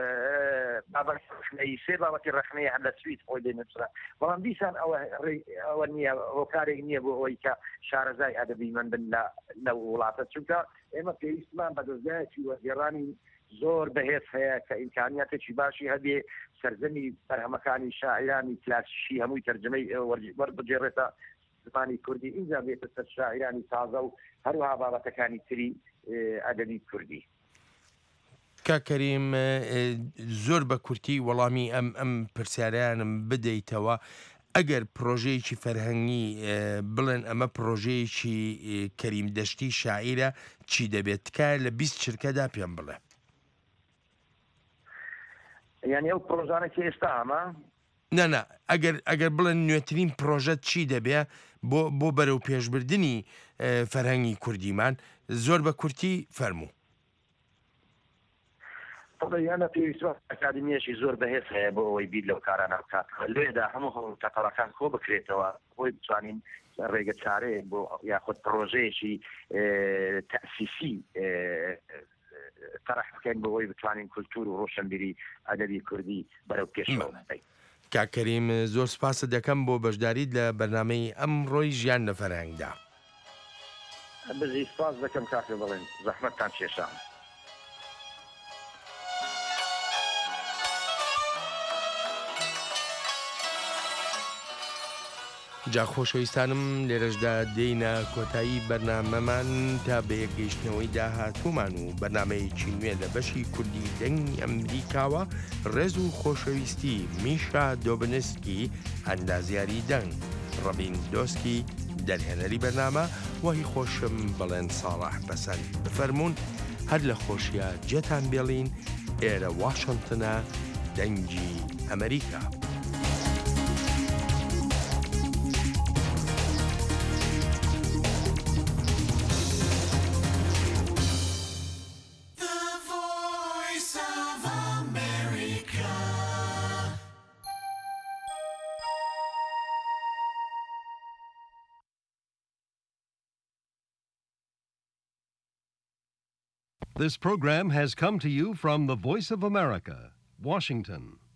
بابەتی سێ بابەتی ڕەخنەیە هەم لە سوید خۆی دێنەچرا بەڵام دیسان ئەوە نییە هۆکارێک نییە بۆ ئەوەی کە شارەزای ئەدەبی من بن لە وڵاتە چونکە ئێمە پێویستمان بە دەستگایەکی وەرگێڕانی زۆر بەهێز هەیە کە ئیمکانیاتێکی باشی هەبێ سەرزەمی بەرهەمەکانی شاعرانی کلاسیکی هەمووی تەرجمەی وەربگێڕێتە زمانی کوردی ئینجا بێتە سەر شاعرانی تازە و هەروەها بابەتەکانی تری ئەدەبی کوردی کاکەریم زۆر بە کورتی وەڵامی ئەم پرسیارەیانم بدەیتەوە ئەگەر پرۆژەیەکی فەرهەنگی بڵێن ئەمە پرۆژەیەکی کەریم دەشتی شاعیرە چی دەبێت تکایە لە 20 چرکەدا پێم بڵێ یعنی ئەو پرۆژانێکی ئێستا ئەمە نەنا ئەگەر بڵێن نوێترین پرۆژەت چی دەبێ بۆ بەرەو پێشبردننی فەرهەنگی کوردیمان زۆر بە کورتی فەرموو یانە پێویستوە ئەکادمیەشی زۆر بەهێز هەیە بۆ ئەوەی بیر لەو کارانە بکات لێدا هەموو هەوڵتەقەڵەکان کۆ بکرێتەوە بۆی بتوانین ڕێگە چارەیە بۆ یاخود پرۆژەیەکی تەسیسی طرح بکەین بۆ ئەوەی بتوانین کولتور و ڕۆشنبیری ئەدەبی کوردی بەرەو پێشەوە ببەین کاکەریم زۆر سپاسە دەکەم بۆ بەشداریت لە بەرنامەی ئەمڕۆی ژیان لە فەرهەنگدا بزی سپاس دەکەم کاکە بڵێن زەحمەتتان کێشام جا خۆشەویستانم لێرەشدا دێینە کۆتایی بەرنامەمان تا بە یەکگەیشتنەوەی داهاتوومان و بەرنمەیەکی نوێ لە بەشی کوردی دەنگی ئەمریکاوە ڕێز و خۆشەویستی میشا دۆبنسکی ئەندازیاری دەنگ ڕەبین دۆسکی دەرهێنەری بەرنامە وهی خۆشم بڵێن ساڵح بەسەر بفەرمونون هەر لە خۆشیە جێتان بێڵین ئێرە واشنگتنە دەنگی ئەمریکا. This program has come to you from the Voice of America, Washington.